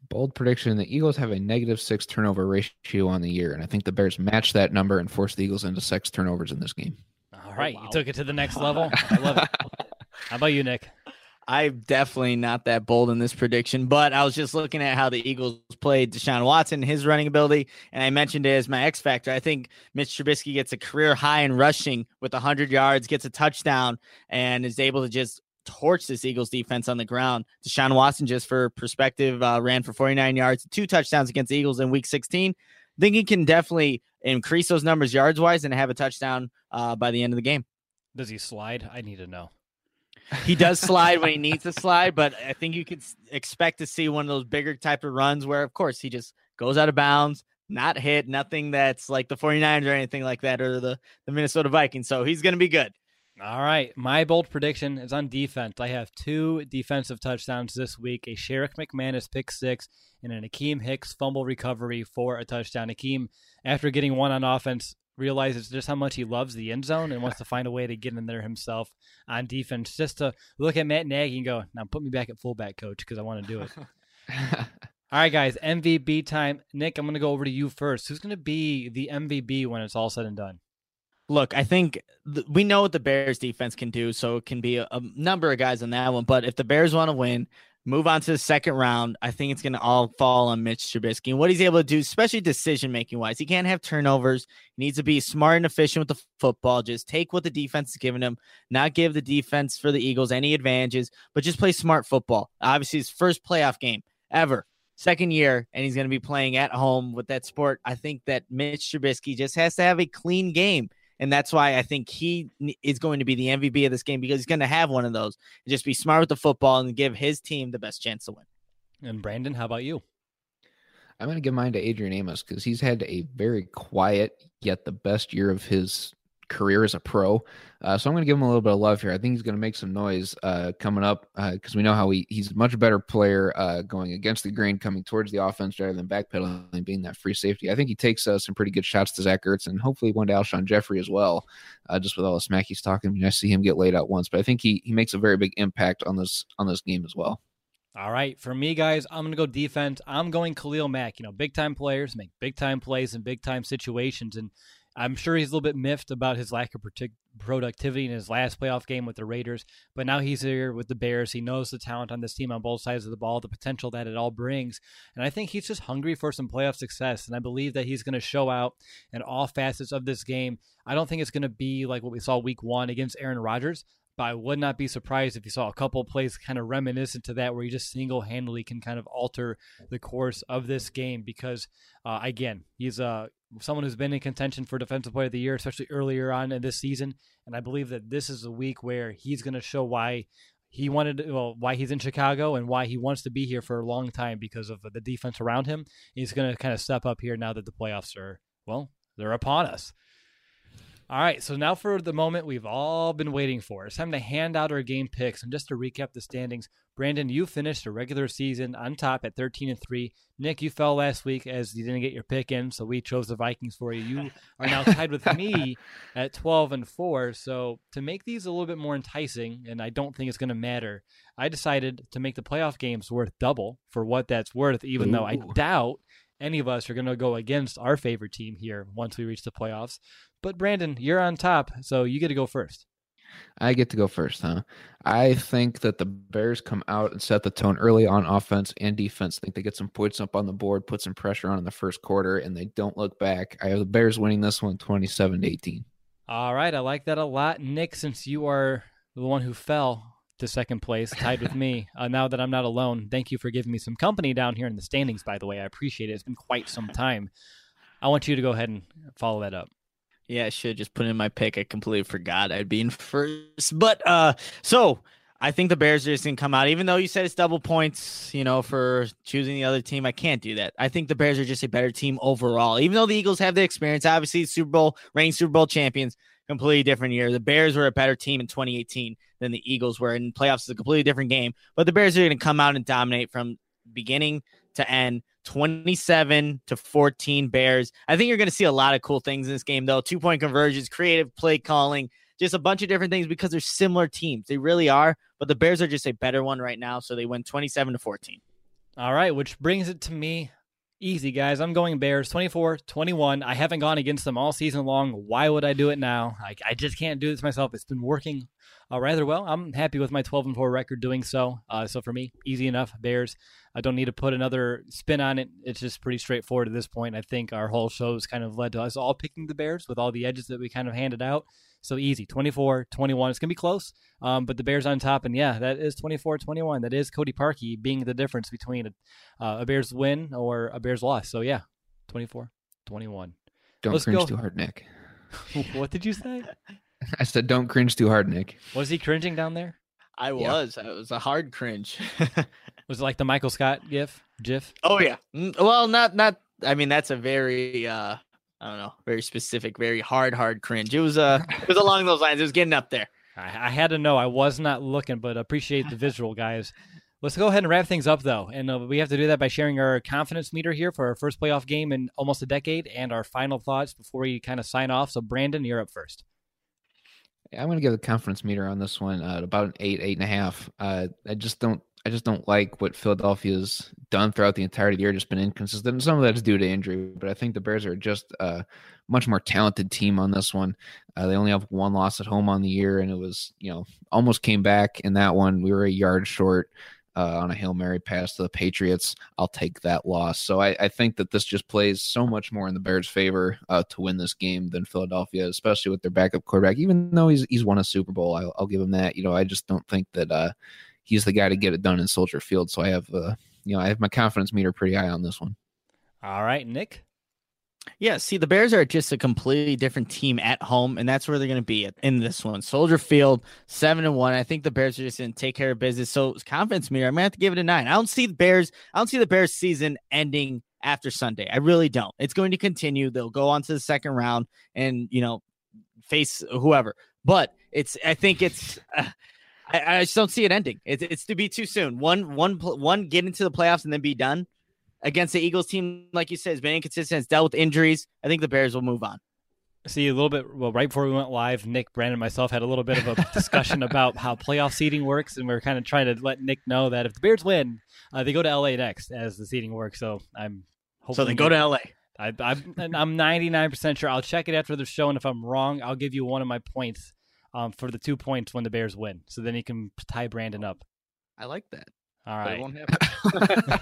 Bold prediction: the Eagles have a negative six turnover ratio on the year, and I think the Bears match that number and force the Eagles into six turnovers in this game. All right, Oh, wow. You took it to the next level. I love it. How about you, Nick? I'm definitely not that bold in this prediction, but I was just looking at how the Eagles played Deshaun Watson, his running ability, and I mentioned it as my X factor. I think Mitch Trubisky gets a career high in rushing with one hundred yards, gets a touchdown, and is able to just torch this Eagles defense on the ground. Deshaun Watson, just for perspective, uh, ran for forty-nine yards, two touchdowns against the Eagles in week sixteen. I think he can definitely increase those numbers yards wise and have a touchdown uh, by the end of the game. Does he slide? I need to know. He does slide when he needs to slide, but I think you could expect to see one of those bigger type of runs where, of course, he just goes out of bounds, not hit, nothing that's like the 49ers or anything like that, or the, the Minnesota Vikings. So he's going to be good. All right. My bold prediction is on defense. I have two defensive touchdowns this week, a Sherrick McManus pick six and an Akeem Hicks fumble recovery for a touchdown. Akeem, after getting one on offense, realizes just how much he loves the end zone and wants to find a way to get in there himself on defense, just to look at Matt Nagy and go, now put me back at fullback, coach, because I want to do it. All right, guys, M V P time. Nick, I'm going to go over to you first. Who's going to be the M V P when it's all said and done? Look, I think th- we know what the Bears defense can do, so it can be a, a number of guys on that one. But if the Bears want to win, move on to the second round, I think it's going to all fall on Mitch Trubisky and what he's able to do, especially decision-making wise. He can't have turnovers. He needs to be smart and efficient with the football. Just take what the defense is giving him, not give the defense for the Eagles any advantages, but just play smart football. Obviously, his first playoff game ever, second year, and he's going to be playing at home with that sport. I think that Mitch Trubisky just has to have a clean game. And that's why I think he is going to be the M V P of this game, because he's going to have one of those and just be smart with the football and give his team the best chance to win. And Brandon, how about you? I'm going to give mine to Adrian Amos because he's had a very quiet yet the best year of his career as a pro. Uh, so I'm going to give him a little bit of love here. I think he's going to make some noise uh, coming up because uh, we know how he, he's a much better player uh, going against the grain, coming towards the offense rather than backpedaling, being that free safety. I think he takes uh, some pretty good shots to Zach Ertz and hopefully one to Alshon Jeffrey as well, uh, just with all the smack he's talking. I mean, I see him get laid out once, but I think he he makes a very big impact on this on this game as well. All right, for me, guys, I'm going to go defense. I'm going Khalil Mack. You know, big-time players make big-time plays in big-time situations, and I'm sure he's a little bit miffed about his lack of partic- productivity in his last playoff game with the Raiders, but now he's here with the Bears. He knows the talent on this team on both sides of the ball, the potential that it all brings, and I think he's just hungry for some playoff success, and I believe that he's going to show out in all facets of this game. I don't think it's going to be like what we saw week one against Aaron Rodgers, but I would not be surprised if you saw a couple of plays kind of reminiscent to that where you just single-handedly can kind of alter the course of this game because, uh, again, he's uh, someone who's been in contention for Defensive Player of the Year, especially earlier on in this season, and I believe that this is a week where he's going to show why he wanted, well, why he's in Chicago and why he wants to be here for a long time because of the defense around him. He's going to kind of step up here now that the playoffs are, well, they're upon us. All right, so now for the moment we've all been waiting for. It's time to hand out our game picks. And just to recap the standings, Brandon, you finished the regular season on top at thirteen and three. Nick, you fell last week as you didn't get your pick in, so we chose the Vikings for you. You are now tied with me at twelve and four. So to make these a little bit more enticing, and I don't think it's going to matter, I decided to make the playoff games worth double for what that's worth, even Ooh. though I doubt any of us are going to go against our favorite team here once we reach the playoffs. But Brandon, you're on top, so you get to go first. I get to go first, huh? I think that the Bears come out and set the tone early on offense and defense. I think they get some points up on the board, put some pressure on in the first quarter, and they don't look back. I have the Bears winning this one twenty-seven to eighteen. All right, I like that a lot. Nick, since you are the one who fell to second place, tied with me, uh, now that I'm not alone, thank you for giving me some company down here in the standings, by the way. I appreciate it. It's been quite some time. I want you to go ahead and follow that up. Yeah, I should have just put in my pick. I completely forgot I'd be in first. But uh, so I think the Bears are just going to come out, even though you said it's double points, you know, for choosing the other team. I can't do that. I think the Bears are just a better team overall. Even though the Eagles have the experience, obviously Super Bowl, reigning Super Bowl champions, completely different year. The Bears were a better team in twenty eighteen than the Eagles were. And playoffs is a completely different game. But the Bears are going to come out and dominate from beginning to end. twenty-seven to fourteen Bears. I think you're going to see a lot of cool things in this game, though. Two-point conversions, creative play calling, just a bunch of different things because they're similar teams. They really are, but the Bears are just a better one right now, so they win twenty-seven to fourteen. All right, which brings it to me. Easy, guys. I'm going Bears twenty-four twenty-one. I haven't gone against them all season long. Why would I do it now? I, I just can't do this myself. It's been working uh, rather well. I'm happy with my twelve and four record doing so. Uh, so for me, easy enough. Bears. I don't need to put another spin on it. It's just pretty straightforward at this point. I think our whole show's kind of led to us all picking the Bears with all the edges that we kind of handed out. So easy, twenty-four twenty-one. It's going to be close, um, but the Bears on top. And yeah, that is twenty-four twenty-one. That is Cody Parkey being the difference between a, uh, a Bears win or a Bears loss. So yeah, twenty-four twenty-one. Don't Let's cringe go. too hard, Nick. What did you say? I said don't cringe too hard, Nick. Was he cringing down there? I was. It was a hard cringe. Was it like the Michael Scott gif? GIF? Oh yeah. Mm, Well, not not. I mean, that's a very uh, I don't know, very specific, very hard, hard cringe. It was uh, it was along those lines. It was getting up there. I, I had to know. I was not looking, but appreciate the visual, guys. Let's go ahead and wrap things up, though. And uh, we have to do that by sharing our confidence meter here for our first playoff game in almost a decade and our final thoughts before we kind of sign off. So, Brandon, you're up first. I'm going to give the confidence meter on this one uh, about an eight, eight and a half. Uh, I just don't, I just don't like what Philadelphia's done throughout the entirety of the year. Just been inconsistent. And some of that is due to injury, but I think the Bears are just a much more talented team on this one. Uh, they only have one loss at home on the year, and it was, you know, almost came back in that one. We were a yard short uh, on a Hail Mary pass to the Patriots. I'll take that loss. So I, I think that this just plays so much more in the Bears' favor uh, to win this game than Philadelphia, especially with their backup quarterback. Even though he's he's won a Super Bowl, I'll, I'll give him that. You know, I just don't think that uh, he's the guy to get it done in Soldier Field. So I have, uh, you know, I have my confidence meter pretty high on this one. All right, Nick. Yeah, see, the Bears are just a completely different team at home, and that's where they're going to be at, in this one. Soldier Field, seven and one. I think the Bears are just going to take care of business. So confidence meter, I'm going to have to give it a nine. I don't see the Bears. I don't see the Bears season ending after Sunday. I really don't. It's going to continue. They'll go on to the second round and, you know, face whoever. But it's. I think it's. Uh, I, I just don't see it ending. It's it's to be too soon. One one one get into the playoffs and then be done. Against the Eagles team, like you said, has been inconsistent, has dealt with injuries. I think the Bears will move on. See, a little bit, well, right before we went live, Nick, Brandon, and myself had a little bit of a discussion about how playoff seeding works, and we are kind of trying to let Nick know that if the Bears win, uh, they go to L A next as the seeding works. So I'm hoping. So they go to L A. I, I, I'm ninety-nine percent sure. I'll check it after the show, and if I'm wrong, I'll give you one of my points um, for the two points when the Bears win. So then you can tie Brandon up. I like that. All But right. it won't happen.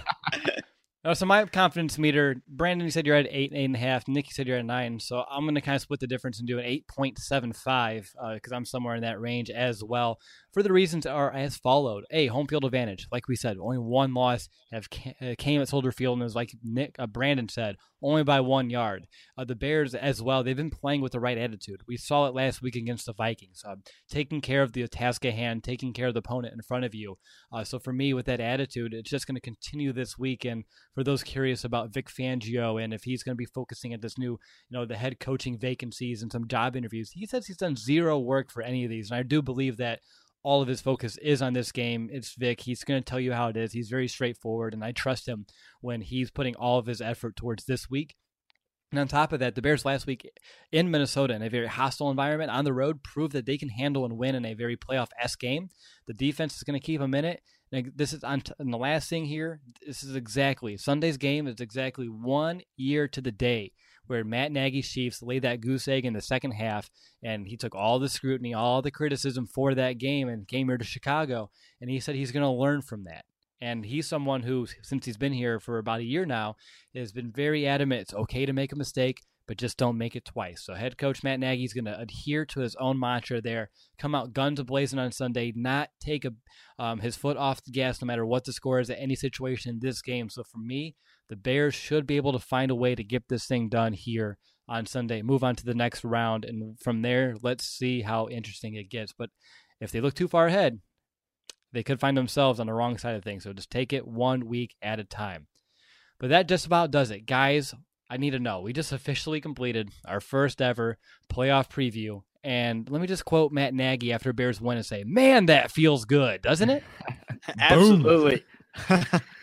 Oh, so my confidence meter, Brandon, you said you're at eight, eight and a half. Nick, you said you're at nine. So I'm going to kind of split the difference and do an eight point seven five because uh, I'm somewhere in that range as well. For the reasons are as followed. A, home field advantage. Like we said, only one loss have ca- came at Soldier Field, and it was like Nick, uh, Brandon said, only by one yard. Uh, the Bears as well, they've been playing with the right attitude. We saw it last week against the Vikings. Uh, taking care of the task at hand, taking care of the opponent in front of you. Uh, so for me, with that attitude, it's just going to continue this week. And for those curious about Vic Fangio and if he's going to be focusing at this new, you know, the head coaching vacancies and some job interviews, he says he's done zero work for any of these. And I do believe that all of his focus is on this game. It's Vic. He's going to tell you how it is. He's very straightforward, and I trust him when he's putting all of his effort towards this week. And on top of that, the Bears last week in Minnesota, in a very hostile environment on the road, proved that they can handle and win in a very playoff-esque game. The defense is going to keep them in it. And this is on t- and the last thing here. This is exactly Sunday's game is exactly one year to the day where Matt Nagy's Chiefs laid that goose egg in the second half, and he took all the scrutiny, all the criticism for that game, and came here to Chicago, and he said he's going to learn from that. And he's someone who, since he's been here for about a year now, has been very adamant it's okay to make a mistake, but just don't make it twice. So head coach Matt Nagy is going to adhere to his own mantra there, come out guns a-blazing on Sunday, not take a, um, his foot off the gas no matter what the score is at any situation in this game. So for me, the Bears should be able to find a way to get this thing done here on Sunday, move on to the next round, and from there, let's see how interesting it gets. But if they look too far ahead, they could find themselves on the wrong side of things. So just take it one week at a time. But that just about does it. Guys, I need to know. We just officially completed our first ever playoff preview. And let me just quote Matt Nagy after Bears win and say, man, that feels good, doesn't it? Absolutely.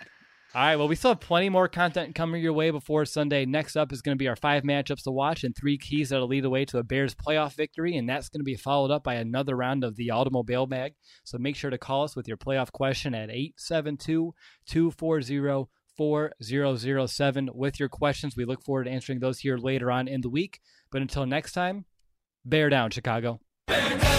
All right, well, we still have plenty more content coming your way before Sunday. Next up is going to be our five matchups to watch and three keys that'll lead the way to a Bears playoff victory, and that's going to be followed up by another round of the Automobile Bag. So make sure to call us with your playoff question at eight seven two, two four zero, four zero zero seven with your questions. We look forward to answering those here later on in the week. But until next time, bear down, Chicago. Bear down!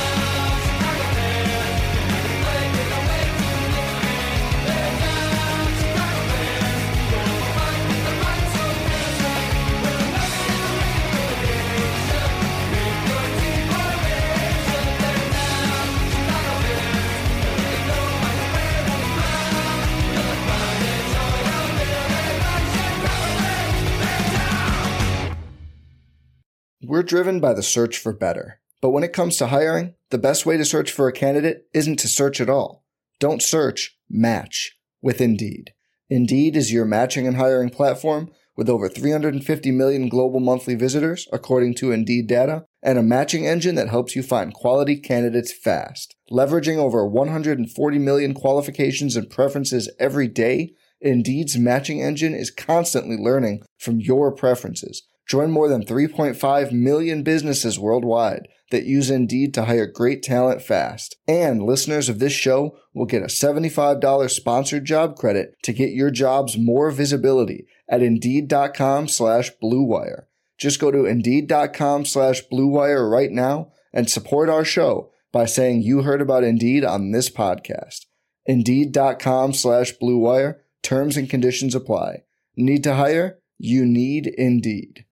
We're driven by the search for better. But when it comes to hiring, the best way to search for a candidate isn't to search at all. Don't search, match with Indeed. Indeed is your matching and hiring platform with over three hundred fifty million global monthly visitors, according to Indeed data, and a matching engine that helps you find quality candidates fast. Leveraging over one hundred forty million qualifications and preferences every day, Indeed's matching engine is constantly learning from your preferences. Join more than three point five million businesses worldwide that use Indeed to hire great talent fast. And listeners of this show will get a seventy-five dollars sponsored job credit to get your jobs more visibility at Indeed.com slash Blue Wire. Just go to Indeed.com slash Blue Wire right now and support our show by saying you heard about Indeed on this podcast. Indeed.com slash Blue Wire. Terms and conditions apply. Need to hire? You need Indeed.